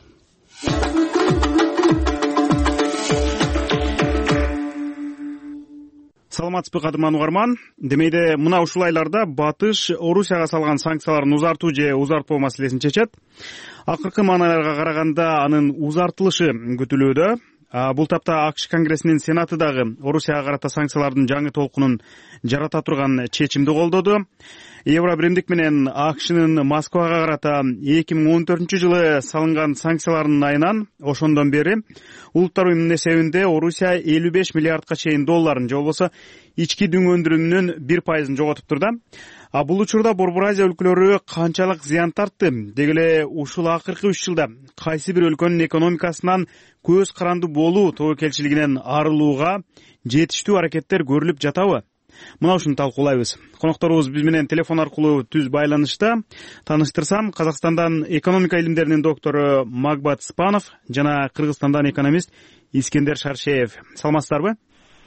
Саламатсызбы кадырман угарман. Демейде мына ушул айларда Батыш Орусияга салган санкцияларын узартуу же узартпоо маселесин чечет. Акыркы маанайларга караганда анын узартылышы күтүлүүдө. Бул тапта АКШ Конгрессинин Сенаты дагы Орусияга карата санкциялардын жаңы толкунун жарата турган чечимди колдоду. Евро биримдик менен АКШнын Москвага карата эки миң он төртүнчү жылы салынган санкциялардын айынан ошондон бери улуттар уюмунун эсебинде Орусия элүү беш миллиардка чейин долларын же болбосо ички дүң өндүрүмүнүн бир пайызын жоготуптур да. А бул учурда Борбор Азия өлкөлөрү канчалык зыян тартты? Деги эле ушул акыркы үч жылда кайсы бир өлкөнүн экономикасынан көз каранды болуу тобокелчилигинен арылууга жетиштүү аракеттер көрүлүп жатабы? Мына ушуну талкуулайбыз. Конокторубуз биз менен телефон аркылуу түз байланышта. Тааныштырсам, Казакстандан экономика илимдеринин доктору Магбат Спанов жана Кыргызстандан экономист Искендер Шаршеев. Саламатсыздарбы?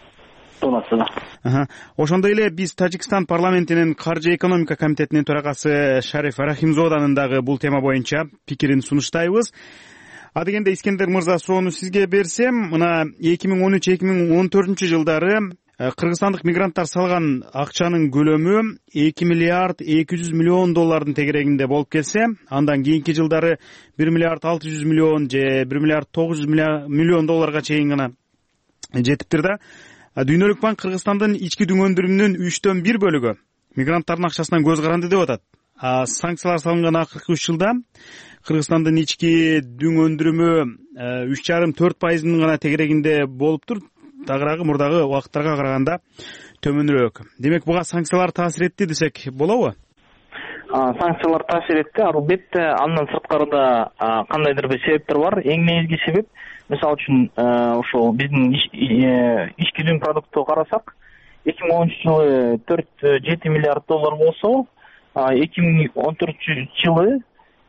Саламатсызбы. Ошондой эле биз Тажикстан парламентинин каржы экономика комитетинин төрагасы Шариф Рахимзоданын дагы бул тема боюнча пикирин сунуштайбыз. А дегенде Искендер мырза, сууну сизге берсем, мына эки миң он үч эки миң он төртүнчү жылдары кыргызстандык мигранттар салган акчанын көлөмү эки миллиард эки жүз миллион доллардын тегерегинде болуп келсе, андан кийинки жылдары бир миллиард алты жүз миллион же бир миллиард тогуз жүз миллион долларга чейин гана жетиптир да. Дүйнөлүк банк Кыргызстандын ички дүң өндүрүмүнүн үчтөн бир бөлүгү мигранттардын акчасынан көз каранды деп атат. Санкциялар салынган акыркы үч жылда Кыргызстандын ички дүң өндүрүмү үч жарым төрт пайыздын гана тегерегинде болуптур. Тагыраагы мурдагы убакыттарга караганда төмөнүрөөк. Демек буга санкциялар таасир этти десек болобу? Санкциялар таасир этти, албетте. Андан сырткары да кандайдыр бир себептер бар. Эң негизги себеп, мисалы үчүн, ошол биздин ички дүң продукту карасак, эки миң он үчүнчү жылы төрт жети миллиард доллар болсо, эки миң он төртүнчү жылы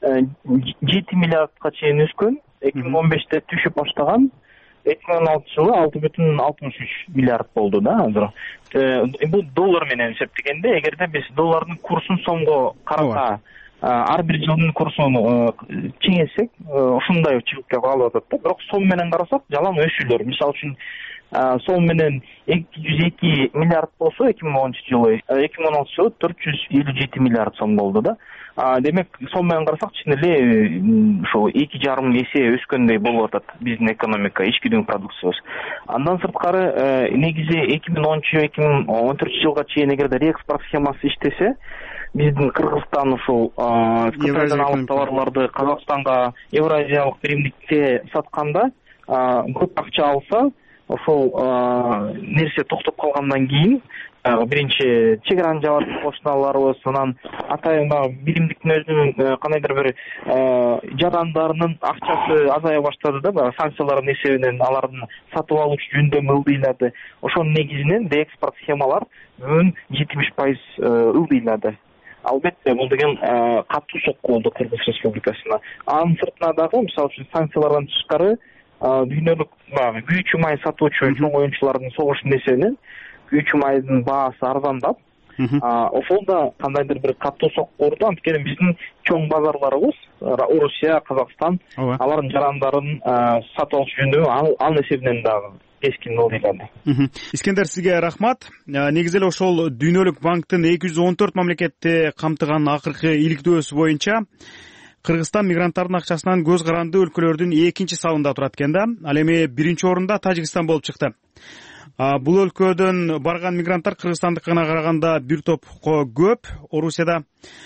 жети миллиардка чейин өскөн, эки миң он беште түшүп баштаган, эки миң он алтынчы жылы алты бүтүн алтымыш үч миллиард болду да азыр. Бул доллар менен эсептегенде, эгерде биз доллардын курсун сомго карата ар бир жылдын курсун чеңесек, ушундай чыгып калып атат да. Бирок сом менен карасак, жалаң өсүүлөр. Мисалы үчүн, сом менен эки жүз эки миллиард болсо эки миң онунчу жылы, эки миң он алтынчы жылы төрт жүз элүү жети миллиард сом болду да. Демек, сом менен карасак, чын эле ошо эки жарым эсе өскөндөй болуп атат биздин экономика, ички дүң продукциябыз. Андан сырткары, негизи эки миң онунчу эки миң он төртүнчү жылга чейин эгерде реэкспорт схемасы иштесе, биздин Кыргызстан ушул Кытайдан алып товарларды Казакстанга Евразиялык биримдикке сатканда көп акча алса, ошол нерсе токтоп калгандан кийин биринчи чек араны жабатын кошуналарыбыз, анан атайын баягы биримдиктин өзүнүн кандайдыр бир жарандарынын акчасы азая баштады да, баягы санкциялардын эсебинен алардын сатып алуучу жөндөмү ылдыйлады. Ошонун негизинен реэкспорт схемалар бүгүн жетимиш пайыз ылдыйлады. Албетте бул деген катуу сокку болду Кыргыз Республикасына. Анын сыртына дагы мисалы үчүн санкциялардан тышкары дүйнөлүк баягы күйүүчү май сатуучу чоң оюнчулардын согушунун эсебинен күйүүчү майдын баасы арзандап, ошол да кандайдыр бир катуу сокку урду. Анткени биздин чоң базарларыбыз Орусия, Казакстан алардын жарандарын сатып алуучу жөндөмү анын эсебинен дагы кескин ылдыйлады. Искендер, сизге рахмат. Негизи эле ошол Дүйнөлүк банктын эки жүз он төрт мамлекетти камтыган акыркы иликтөөсү боюнча Кыргызстан мигранттардын акчасынан көз каранды өлкөлөрдүн экинчи сабында турат экен да. Ал эми биринчи орунда Тажикстан болуп чыкты. Бул өлкөдөн барган мигранттар кыргызстандыкына караганда бир топко көп. Орусияда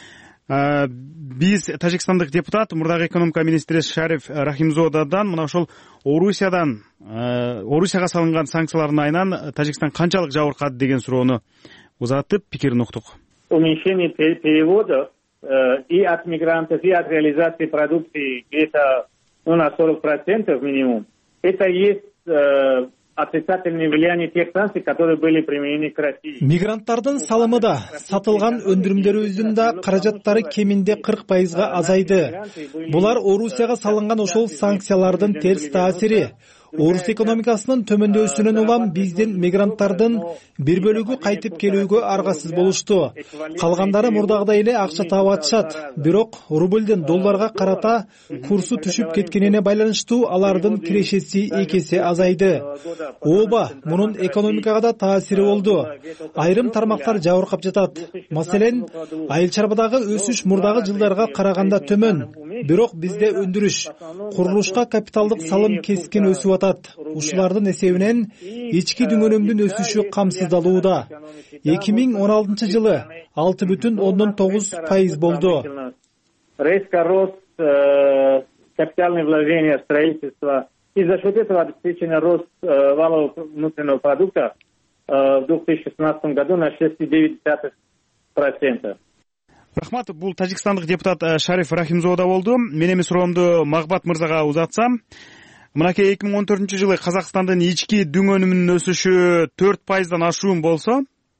биз тажикстандык депутат, мурдагы экономика министри Шариф Рахимзодадан мына ошол Орусиядан Орусияга салынган санкциялардын айынан Тажикстан канчалык жабыркады деген суроону узатып, пикирин уктук. Уменьшение переводов и от мигрантов, и от реализации продукции где-то ну, на сорок процентов минимум. Это есть э, отрицательное влияние тех санкций, которые были применены к России. Мигранттардын салымы да, сатылган өндүрүмдөрүбүздүн да каражаттары кеминде кырк пайызга азайды. Булар Орусияга салынган ошол санкциялардын терс таасири. Орус экономикасынын төмөндөшүнөн улам биздин мигранттардын бир бөлүгү кайтып келүүгө аргасыз болушту. Калгандары мурдагыдай эле акча таап атышат. Бирок рубльден долларга карата курсу түшүп кеткенине байланыштуу алардын кирешеси эки эсе азайды. Ооба, мунун экономикага да таасири болду. Айрым тармактар жабыркап жатат. Маселен, айыл чарбадагы өсүш мурдагы жылдарга караганда төмөн. Бирок бизде өндүрүш, курулушка капиталдык салым кескин өсүп атат. Ушулардын эсебинен ички дүңөнөмдүн өсүшү камсыздалууда. эки миң он алтынчы жылы алты бүтүн ондон тогуз пайыз болду. Резко рост капитальных вложений в строительство. И за счет этого обеспечен рост валового внутреннего продукта в две тысячи шестнадцатом году на шесть целых девять десятых процента. Рахмат, бул тажикстандык депутат Шариф Рахимзода болду. Мен эми суроомду Магбат мырзага узатсам. Мынакей эки миң он төртүнчү жылы Казакстандын ички дүңөнүмүнүн өсүшү төрт пайыздан ашуун болсо,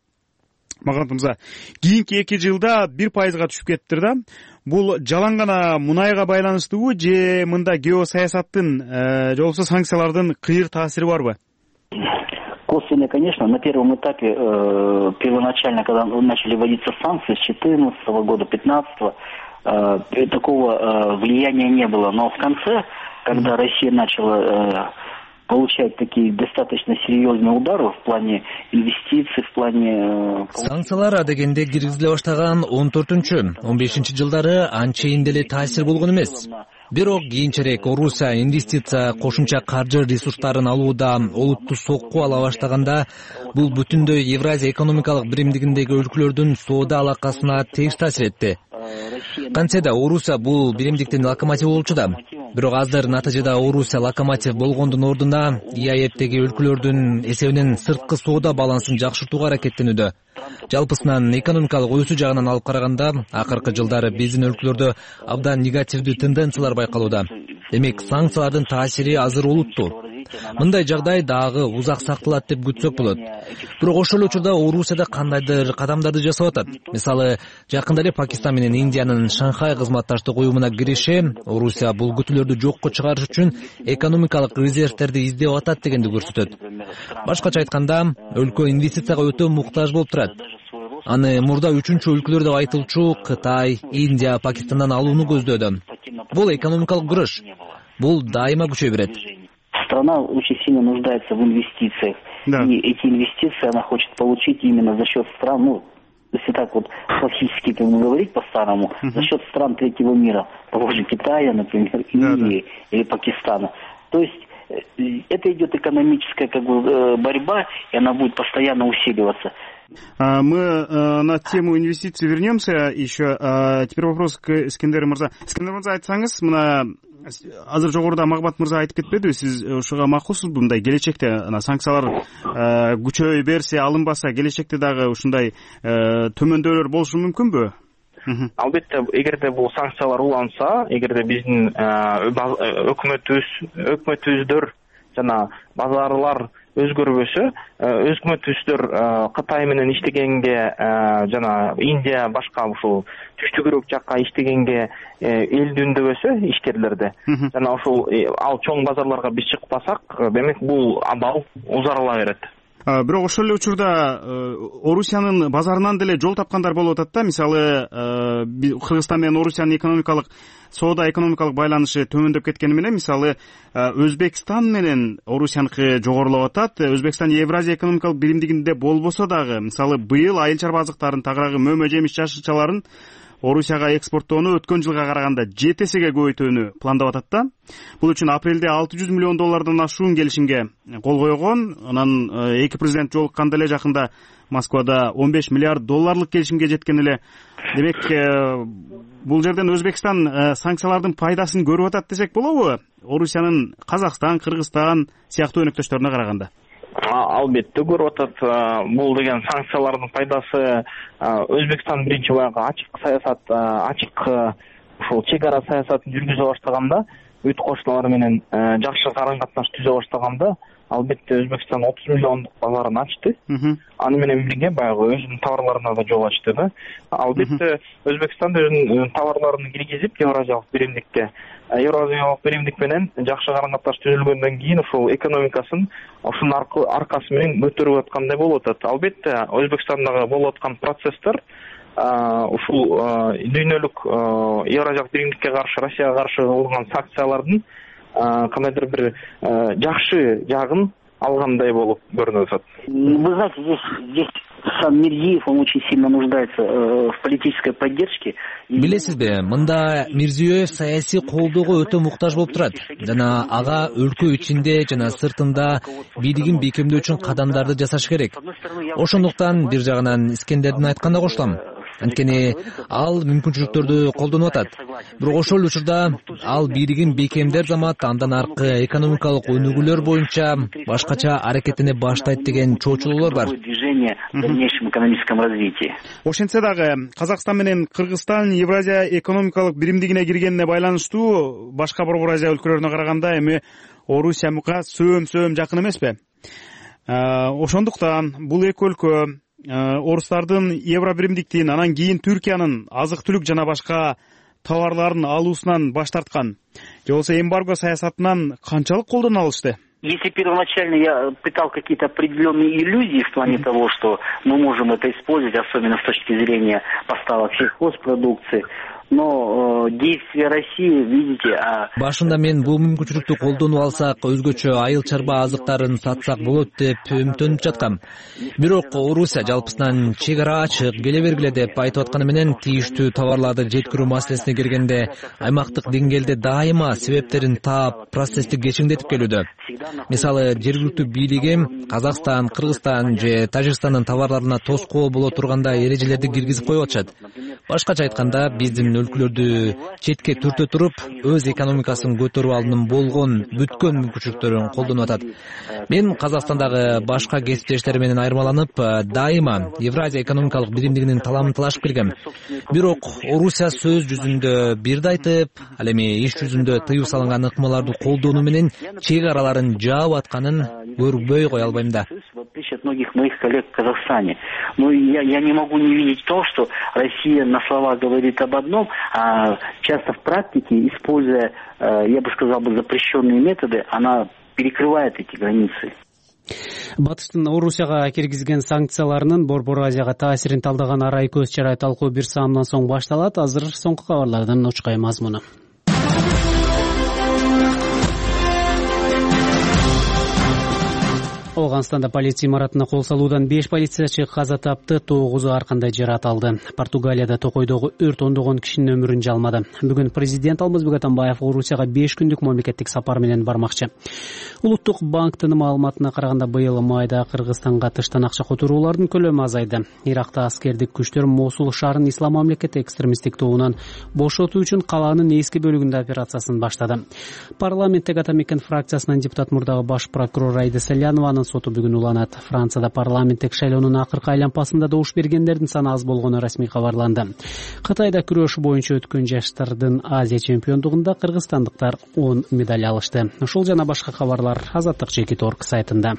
Магбат мырза, кийинки эки жылда бир пайызга түшүп кеттир да. Бул жалаң гана мунайга байланыштуубу же мында геосаясаттын, же болбосо санкциялардын кыйыр таасири барбы? Косвенно, конечно, на первом этапе, э, первоначально, когда начали вводиться санкции с две тысячи четырнадцатого года, две тысячи пятнадцатого, э, такого э, влияния не было. Но в конце, когда Россия начала э, получать такие достаточно серьезные удары в плане инвестиций, в плане... Санкциялар дегенде киргизиле баштаган он төртүнчү он бешинчи жылдары анчейин деле таасир болгон эмес. Бирок кийинчерээк Орусия инвестиция, кошумча каржы ресурстарын алууда олуттуу сокку ала баштаганда бул бүтүндөй Евразия экономикалык биримдигиндеги өлкөлөрдүн соода алакасына тийиш таасир этти. Кантсе да Орусия бул биримдиктин локомотиви болчу да. Бирок азыр натыйжада Орусия локомотив болгондун ордуна И А Эдеги өлкөлөрдүн эсебинен сырткы соода балансын жакшыртууга аракеттенүүдө. Жалпысынан экономикалык өсүү жагынан алып караганда акыркы жылдары биздин өлкөлөрдө абдан негативдүү тенденциялар байкалууда. Демек, санкциялардын таасири азыр олуттуу. Мындай жагдай дагы узак сакталат деп күтсөк болот. Бирок ошол эле учурда Орусияда кандайдыр кадамдарды жасап атат. Мисалы, жакында эле Пакистан менен Индиянын Шанхай кызматташтык уюмуна кириши Орусия бул күтүүлөрдү жокко чыгарыш үчүн экономикалык резервтерди издеп атат дегенди көрсөтөт. Башкача айтканда, өлкө инвестицияга өтө муктаж болуп турат. Аны мурда үчүнчү өлкөлөр деп айтылчу Кытай, Индия, Пакистандан алууну көздөөдө. Бул экономикалык күрөш. Бул дайыма күчөй берет. Страна очень сильно нуждается в инвестициях. Да. И эти инвестиции она хочет получить именно за счет стран, ну, если так вот классически как бы говорить по-старому, uh-huh. за счет стран третьего мира, того же Китая, например, Индии да, да. или Пакистана. То есть это идет экономическая как бы борьба, и она будет постоянно усиливаться. Мы на тему инвестиций вернемся еще. Теперь вопрос к Искендеру мырза. Искендер мырза, айтсаңыз, мына азыр жогоруда Магбат мырза айтып кетпедиби, сиз ушуга макулсузбу? Мындай келечекте ана санкциялар күчөй берсе, алынбаса, келечекте дагы ушундай төмөндөөлөр болушу мүмкүнбү? Албетте, эгерде бул санкциялар уланса, эгерде биздин өкмөтүбүз өкмөтүбүздөр жана базарлар өзгөрбөсө, өкмөтүбүздөр Кытай менен иштегенге жана Индия башка ушул түштүгүрөөк жакка иштегенге элди үндөбөсө ишкерлерде жана ушул ал чоң базарларга биз чыкпасак, демек бул абал узарыла берет. Бирок ошол эле учурда Орусиянын базарынан деле жол тапкандар болуп атат да. Мисалы, Кыргызстан менен Орусиянын экономикалык соода экономикалык байланышы төмөндөп кеткени менен, мисалы, Өзбекстан менен Орусияныкы жогорулап атат. Өзбекстан Евразия экономикалык биримдигинде болбосо дагы, мисалы, быйыл айыл чарба азыктарын, тагыраагы мөмө жемиш жашылчаларын Орусияга экспорттоону өткөн жылга караганда жети эсеге көбөйтүүнү пландап атат да. Бул үчүн апрелде алты жүз миллион доллардан ашуун келишимге кол койгон. Анан эки президент жолукканда эле жакында Москвада он беш миллиард долларлык келишимге жеткен эле. Демек, бул жерден Өзбекстан санкциялардын пайдасын көрүп атат десек болобу? Орусиянын Казакстан, Кыргызстан сыяктуу өнөктөштөрүнө караганда. Албетте көрүп атат. Бул деген санкциялардын пайдасы Өзбекстан биринчи баягы ачык саясат, ачык ушул чек ара саясатын жүргүзө баштаганда, бүт кошуналар менен жакшы карым катнаш түзө баштаганда, албетте Өзбекстан отуз миллиондук базарын ачты. Аны менен бирге баягы өзүнүн товарларына да жол ачты да. Албетте Өзбекстан өзүнүн товарларын киргизип Евразиялык биримдикке, Евразиялык биримдик менен жакшы карым катнаш түзүлгөндөн кийин ушул экономикасын ушунун аркасы менен көтөрүп аткандай болуп атат. Албетте Өзбекстандагы болуп аткан процесстер ушул дүйнөлүк Евразиялык биримдикке каршы, Россияга каршы кылынган санкциялардын кандайдыр бир жакшы жагын алгандай болуп көрүнүп атат. Вы знаете, здесь здесь сам Мирзиев, он очень сильно нуждается в политической поддержке. Билесизби, мында Мирзиёев саясий колдоого өтө муктаж болуп турат жана ага өлкө ичинде жана сыртында бийлигин бекемдөө үчүн кадамдарды жасаш керек. Ошондуктан бир жагынан Искендердин айтканына кошулам. Анткени ал мүмкүнчүлүктөрдү колдонуп атат. Бирок ошол учурда ал бийлигин бекемдер замат андан аркы экономикалык өнүгүүлөр боюнча башкача аракеттене баштайт деген чоочулуулар бар. В дальнейшем экономическом развитии. Ошентсе дагы Казакстан менен Кыргызстан Евразия экономикалык биримдигине киргенине байланыштуу башка Борбор Азия өлкөлөрүнө караганда эми Орусия мука сөм-сөм жакын эмеспи? Ошондуктан бул эки өлкө орустардын евро биримдиктин, анан кийин Түркиянын азык-түлүк жана башка товарларын алуусунан баш тарткан. Же болбосо эмбарго саясатынан канчалык колдоно алышты? Если первоначально я питал какие-то определенные иллюзии в плане того, что мы можем это использовать, особенно с точки зрения поставок сельхозпродукции, но действия России, видите, а... Башында мен бул мүмкүнчүлүктү колдонуп алсак, өзгөчө айыл чарба азыктарын сатсак болот деп үмүттөнүп жаткам. Бирок Орусия жалпысынан чек ара ачык, келе бергиле деп айтып атканы менен тийиштүү товарларды жеткирүү маселесине келгенде аймактык деңгээлде дайыма себептерин таап, процессти кечиңдетип келүүдө. Мисалы, жергиликтүү бийлиги Казакстан, Кыргызстан же Тажикстандын товарларына тоскоол боло тургандай эрежелерди киргизип коюп атышат. Башкача айтканда, биздин өлкөлөрдү четке түртө туруп, өз экономикасын көтөрүп алуунун болгон бүткөн мүмкүнчүлүктөрүн колдонуп атат. Мен Казакстандагы башка кесиптештерим менен айырмаланып, дайыма Евразия экономикалык биримдигинин таламын талашып келгем. Бирок Орусия сөз жүзүндө бирди айтып, ал эми иш жүзүндө тыюу салынган ыкмаларды колдонуу менен чек араларын жаап атканын көрбөй кое албайм да. В отличие от многих моих коллег в Казахстане. Но я, я не могу не видеть то, что Россия на словах говорит об одном, а часто в практике, используя, я бы сказал, бы запрещенные методы, она перекрывает эти границы. Батыштын Орусияга киргизген санкцияларынын Борбор Азияга таасирин талдаган арай көз чарай талкуу бир саамдан соң башталат. Азыр соңку кабарлардын учкай мазмуну. Ауганстанда полиция имаратына кол салуудан беш полициячы каза тапты, тогузу ар кандай жаракат алды. Португалияда Токойдогу өрт ондогон кишинин өмүрүн жалмады. Бүгүн президент Алмазбек Атамбаев Орусияга беш күндүк мамлекеттик сапар менен бармакчы. Улуттук банктын маалыматына караганда быйыл майда Кыргызстанга тыштан акча которуулардын көлөмү азайды. Иракта аскердик күчтөр Мосул шаарын ислам мамлекети экстремисттик тобунан бошотуу үчүн калаанын эски бөлүгүндө операциясын баштады. Парламенттеги Атамекен фракциясынын депутат мурдагы баш прокурор Айда Селянованын соту бүгүн уланат. Францияда парламенттик шайлоонун акыркы айланпасында добуш бергендердин саны аз болгону расмий кабарланды. Кытайда күрөш боюнча өткөн жаштардын Азия чемпиондугунда кыргызстандыктар он медаль алышты. Ушул жана башка кабарлар Азаттык чекит орг сайтында.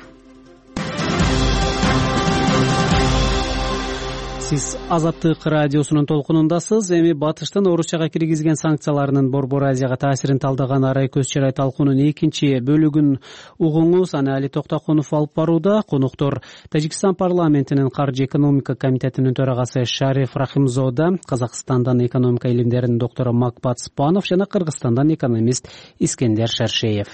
Сиз Азаттык радиосунун толкунундасыз. Эми батыштын Орусияга киргизген санкцияларынын Борбор Азияга таасирин талдаган арай көз чарай талкуунун экинчи бөлүгүн угуңуз. Аны Али Токтокунов алып барууда. Конуктор Тажикстан парламентинин каржы экономика комитетинин төрагасы Шариф Рахимзода, Казакстандан экономика илимдеринин доктору Макбат Спанов жана Кыргызстандан экономист Искендер Шаршеев.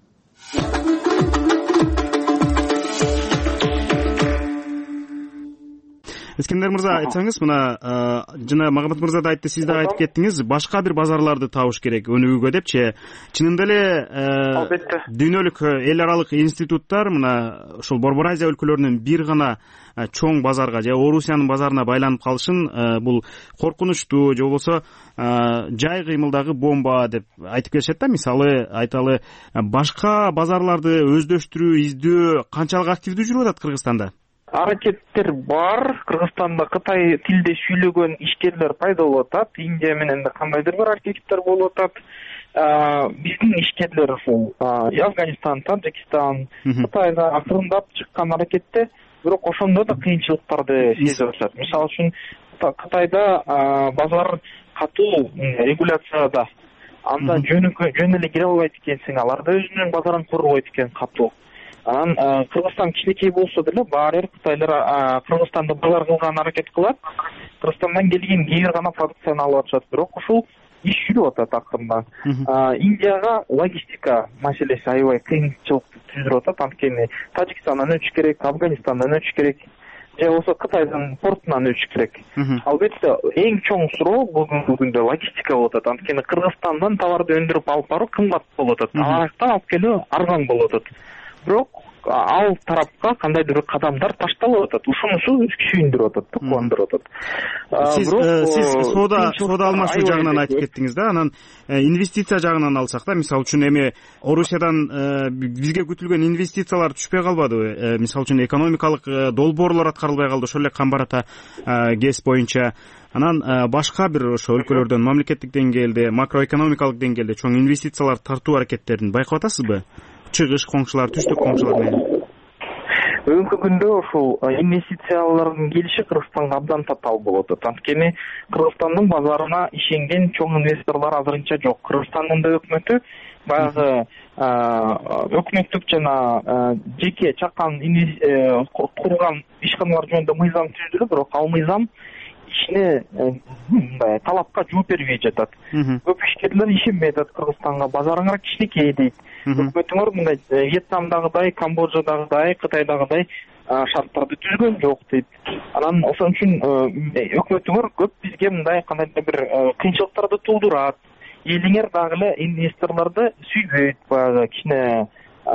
Искендер мырза, айтсаңыз, мына жана Магомед мырза да айтты, сиз да айтып кеттиңиз, башка бир базарларды табыш керек өнүгүүгө депчи. Чынында эле дүйнөлүк эл аралык институттар мына ушул Борбор Азия өлкөлөрүнүн бир гана чоң базарга же Орусиянын базарына байланып калышын бул коркунучтуу же болбосо жай кыймылдагы бомба деп айтып келишет да. Мисалы айталы, башка базарларды өздөштүрүү, издөө канчалык активдүү жүрүп атат Кыргызстанда? Аракеттер бар. Кыргызстанда Кытай тилде сүйлөгөн ишкерлер пайда болуп атат. Индия менен да кандайдыр бир аракеттер болуп атат. Биздин ишкерлер ушул Афганистан, Таджикистан, Кытайда акырындап чыккан аракетте, бирок ошондо да кыйынчылыктарды сезип атышат. Мисалы үчүн Кытайда базар катуу регуляцияда, анда жөн эле кире албайт экенсиң, алар да өзүнүн базарын коргойт экен катуу. Анан Кыргызстан кичинекей болсо деле баары Кытайлар Кыргызстанды базар кылган аракет кылат. Кыргызстандан келген кээ бир гана продукцияны алып атышат, бирок ушул иш жүрүп атат акырында. Индияга логистика маселеси аябай кыйынчылык түзүп атат, анткени Тажикстандан өтүш керек, Афганистандан өтүш керек, же болбосо Кытайдын портунан өтүш керек. Албетте эң чоң суроо бүгүнкү күндө логистика болуп атат, анткени Кыргызстандан товарды өндүрүп алып баруу кымбат болуп атат, алардан алып келүү арзан болуп атат. Бирок ал тарапка кандайдыр бир кадамдар ташталып атат. Ушунусу сүйүндүрүп атат, кубандырып атат. Сиз сиз соода соода алмашуу жагынан айтып кеттиңиз да. Анан инвестиция жагынан алсак да, мисалы үчүн эми Орусиядан бизге күтүлгөн инвестициялар түшпөй калбадыбы? Мисалы үчүн экономикалык долбоорлор аткарылбай калды, ошол эле Кам Барата ГЭС боюнча. Анан башка бир ошо өлкөлөрдөн мамлекеттик деңгээлде, макроэкономикалык деңгээлде чоң инвестициялар тартуу аракеттерин байкап атасызбы? Чыгыш коңшулар, түштүк коңшулар менен. Бүгүнкү күндө ушул инвестициялардын келиши Кыргызстанга абдан татаал болуп атат. Анткени Кыргызстандын базарына ишенген чоң инвесторлор азырынча жок. Кыргызстандын да өкмөтү баягы өкмөттүк жана жеке чакан курган ишканалар жөнүндө мыйзам түздүрүп, бирок ал мыйзам ишине мындай талапка жооп бербей жатат. Көп ишкерлер ишенбей атат Кыргызстанга, базарыңар кичинекей дейт. Өкмөтүңөр мындай Вьетнамдагыдай, Камбоджадагыдай, Кытайдагыдай шарттарды түзгөн жок дейт. Анан ошон үчүн өкмөтүңөр көп бизге мындай кандайдыр бир кыйынчылыктарды туудурат. Элиңер дагы эле инвесторлорду сүйбөйт, баягы кичине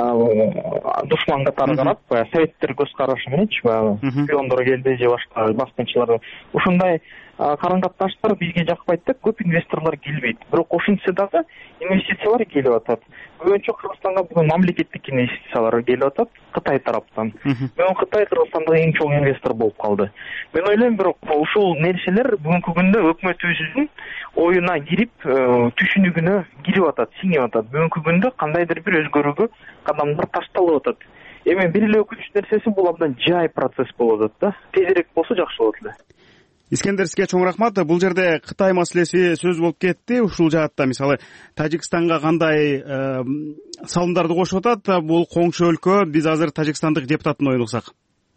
душман катары карап, баягы советтер көз карашы мененчи, баягы шпиондор келди же башка баскынчылар. Ушундай карым-катнаштар бизге жакпайт деп көп инвесторлор келбейт. Бирок ошентсе дагы инвестициялар келип атат. Көбүнчө Кыргызстанга бүгүн мамлекеттик инвестициялар келип атат Кытай тараптан. Бүгүн Кытай Кыргызстандагы эң чоң инвестор болуп калды. Мен ойлойм, бирок ушул нерселер бүгүнкү күндө өкмөтүбүздүн оюна кирип, түшүнүгүнө кирип атат, сиңип атат. Бүгүнкү күндө кандайдыр бир өзгөрүүгө кадамдар ташталып атат. Эми бир эле өкүнүч нерсеси, бул абдан жай процесс болуп атат да. Тезирээк болсо жакшы болот эле. Искендер, сизге чоң рахмат. Бул жерде Кытай маселеси сөз болуп кетти. Ушул жаатта мисалы Тажикстанга кандай салымдарды кошуп атат бул коңшу өлкө? Биз азыр тажикстандык депутаттын оюн уксак.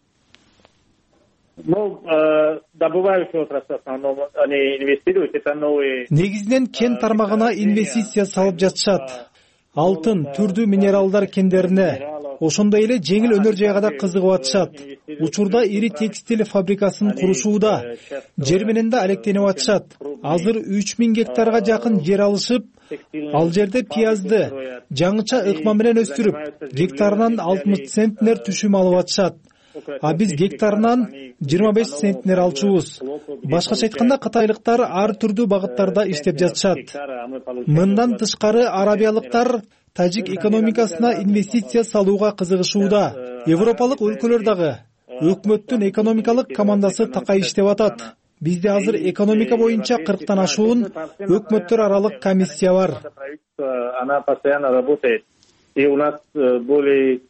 Ну, добывающие отрасль в основном они инвестируют, это новые. Негизинен кен тармагына инвестиция салып жатышат. алтын, түрдүү минералдар кендерине, ошондой эле жеңил өнөр жайга да кызыгып атышат. Учурда ири текстиль фабрикасын курушууда, жер менен да алектенип атышат. Азыр үч миң гектарга жакын жер алышып, ал жерде пиязды жаңыча ыкма менен өстүрүп, гектарынан алтымыш центнер түшүм алып атышат. А биз гектарынан жыйырма беш центнер алчубуз. Башкача айтканда, кытайлыктар ар түрдүү багыттарда иштеп жатышат. Мындан тышкары арабиялыктар тажик экономикасына инвестиция салууга кызыгышууда. Европалык өлкөлөр дагы өкмөттүн экономикалык командасы такай иштеп атат. Бизде азыр экономика боюнча кырктан ашуун өкмөттөр аралык комиссия бар. Она постоянно работает. И у нас более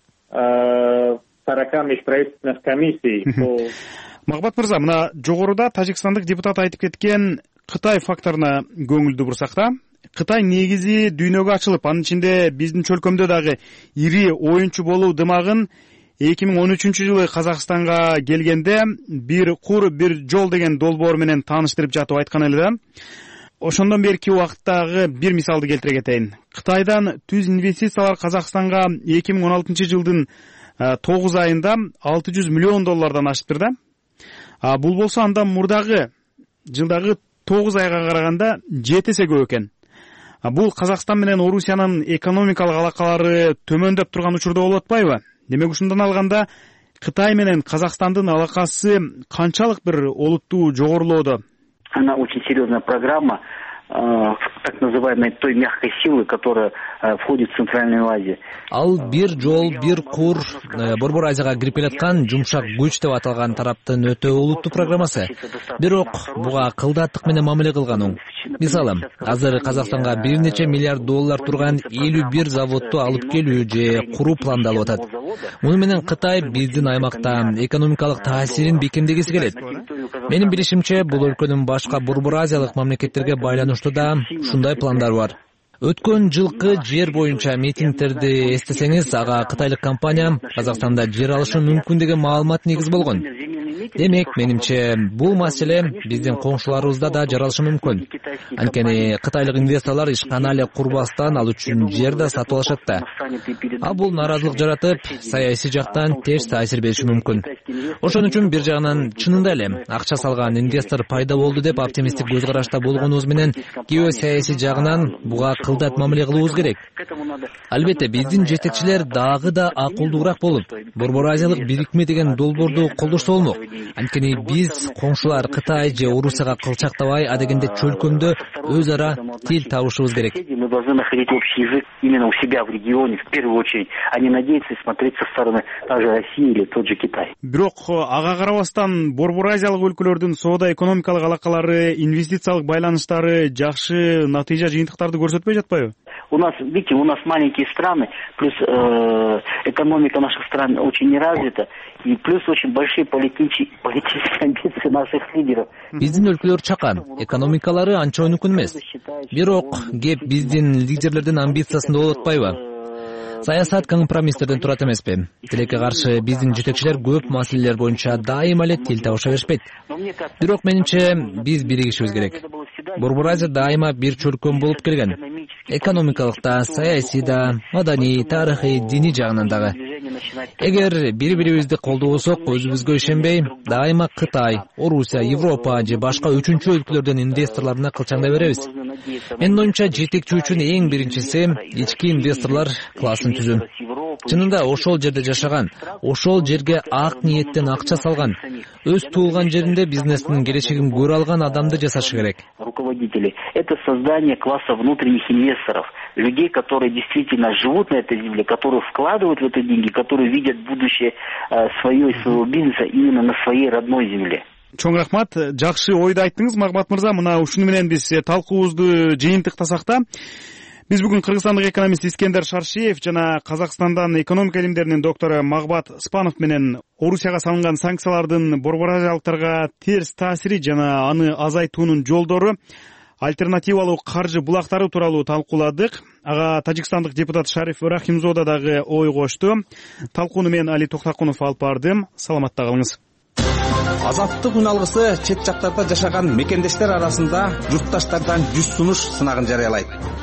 сорока межправительственных комиссий. Магбат мырза, мына жогоруда тажикстандык депутат айтып кеткен Кытай факторуна көңүлдү бурсак да, Кытай негизи дүйнөгө ачылып, анын ичинде биздин чөлкөмдө дагы ири оюнчу болуу дымагын эки миң он үчүнчү жылы Казакстанга келгенде бир кур бир жол деген долбоор менен тааныштырып жатып айткан эле да. Ошондон берки убакыттагы бир мисалды келтире кетейин. Кытайдан түз инвестициялар Казакстанга эки миң он алтынчы жылдын тогуз айында алты жүз миллион доллардан ашыптыр да. А бул болсо андан мурдагы жылдагы тогуз айга караганда жети эсе көп экен. А бул Казакстан менен Орусиянын экономикалык алакалары төмөндөп турган учурда болуп атпайбы? Демек ушундан алганда Кытай менен Казакстандын алакасы канчалык бир олуттуу жогорулоодо? Она очень серьезная программа так называемой той мягкой силы, которая входит в Центральную Азию. Ал бир жол, бир кур, Борбор Азияга кирип келаткан жумшак күч деп аталган тараптын өтө олуттуу программасы. Бирок буга кылдаттык менен мамиле кылган оң. Мисалы, азыр Казакстанга бир нече миллиард доллар турган элүү бир заводду алып келүү же куруу пландалып атат. Муну менен Кытай биздин аймакта экономикалык таасирин бекемдегиси келет. Менин билишимче, бул өлкөнүн башка Борбор Азиялык мамлекеттерге байланыштуу да ушундай пландар бар. Өткөн жылкы жер боюнча митингтерди эстесеңиз, ага кытайлык компания Казакстанда жер алышы мүмкүн деген маалымат негиз болгон. Демек, менимче, бул маселе биздин коңшуларыбызда да жаралышы мүмкүн. Анткени кытайлык инвесторлор ишкана эле курбастан ал үчүн жер да сатып алышат да. А бул нааразылык жаратып, саясий жактан терс таасир бериши мүмкүн. Ошон үчүн бир жагынан чынында эле акча салган инвестор пайда болду деп оптимисттик көз карашта болгонубуз менен геосаясий жагынан буга кылдат мамиле кылуубуз керек. Албетте, биздин жетекчилер дагы да акылдуураак болуп, Борбор Азиялык бирикме деген долбоорду колдошсо болмок. Анткени биз коңшулар Кытай же Орусияга кылчактабай, адегенде чөлкөмдө өз ара тил табышыбыз керек. Мы должны находить общий язык именно у себя в регионе, в первую очередь, а не надеяться и смотреть со стороны та же России или тот же Китай. Бирок ага карабастан Борбор Азиялык өлкөлөрдүн соода экономикалык алакалары, инвестициялык байланыштары жакшы натыйжа, жыйынтыктарды көрсөтпөй жатпайбы? У нас, видите, у нас маленькие страны, плюс э, экономика наших стран очень не развита, и плюс очень большие политические амбиции наших лидеров. Биздин өлкөлөр чакан, экономикалары анча өнүккөн эмес. Бирок кеп биздин лидерлердин амбициясында болуп атпайбы? Саясат компромисстерден турат эмеспи? Тилекке каршы биздин жетекчилер көп маселелер боюнча дайыма эле тил табыша беришпейт. Бирок менимче биз биригишибиз керек. Борбор Азия дайыма бир чөлкөм болуп келген. Экономикалык да, саясий да, маданий, тарыхый, диний жагынан дагы. Эгер бири-бирибизди колдобосок, өзүбүзгө ишенбей, дайыма Кытай, Орусия, Европа же башка үчүнчү өлкөлөрдөн инвесторлоруна кылчаңдай беребиз. Менин оюмча жетекчи үчүн эң биринчиси ички инвесторлор классын түзүү. Чынында ошол жерде жашаган, ошол жерге ак ниеттен акча салган, өз туулган жеринде бизнестин келечегин көрө алган адамды жасашы керек. Руководители — это создание класса внутренних инвесторов, людей, которые действительно живут на этой земле, которые вкладывают в это деньги, которые видят будущее своего и своего бизнеса именно на своей родной земле. Чоң рахмат, жакшы ойду айттыңыз, Магбат мырза. Мына ушуну менен биз талкуубузду жыйынтыктасак да, биз бүгүн кыргызстандык экономист Искендер Шаршиев жана Казакстандан экономика илимдеринин доктору Магбат Спанов менен Орусияга салынган санкциялардын борбор азиялыктарга терс таасири жана аны азайтуунун жолдору, альтернативалуу каржы булактары тууралуу талкууладык. Ага тажикстандык депутат Шариф Рахимзода дагы ой кошту. Талкууну мен Али Токтакунов алып бардым. Саламатта калыңыз. Азаттык үн алгысы чет жактарда жашаган мекендештер арасында журтташтардан жүз сунуш сынагын жарыялайт.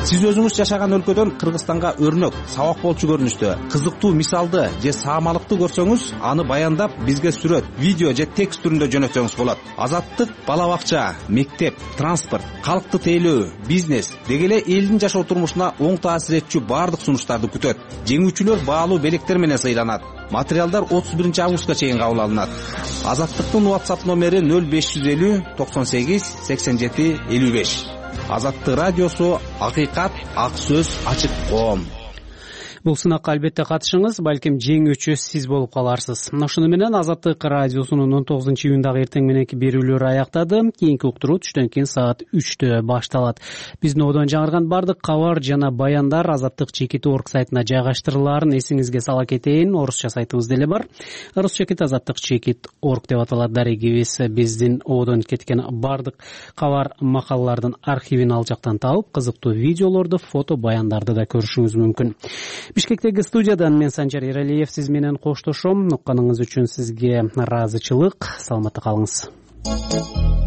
сиз өзүңүз жашаган өлкөдөн Кыргызстанга өрнөк, сабак болчу көрүнүштө кызыктуу мисалды же саамалыкты көрсөңүз, аны баяндап бизге сүрөт, видео же текст түрүндө жөнөтсөңүз болот. Азаттык бала бакча, мектеп, транспорт, калкты тейлөө, бизнес деги эле элдин жашоо турмушуна оң таасир этчү баардык сунуштарды күтөт. Жеңүүчүлөр баалуу белектер менен сыйланат. Материалдар отуз биринчи августка чейин кабыл алынат. Азаттыктын WhatsApp номери нөл беш жүз элүү токсон сегиз сексен жети элүү беш. Азаттык радиосу, акыйкат, ак сөз, ачык коом. Бул сынакка албетте катышыңыз, балким жеңүүчү сиз болуп каларсыз. Ошону менен Азаттык радиосунун он тогузунчу июндагы эртең мененки берүүлөрү аяктады. Кийинки уктуруу түштөн кийин саат үчтө башталат. Биздин одон жаңырган бардык кабар жана баяндар Азаттык чекит орг сайтына жайгаштырылаарын эсиңизге сала кетейин. Орусча сайтыбыз деле бар. Орус чекит азаттык чекит орг деп аталат. Дарегибиз биздин одон кеткен бардык кабар макалалардын архивин ал жактан таап, кызыктуу видеолорду, фото баяндарды да көрүшүңүз мүмкүн. Бишкектеги студиядан мен Санжар Эралиев сиз менен коштошом. Укканыңыз үчүн сизге ыраазычылык. Саламатта калыңыз.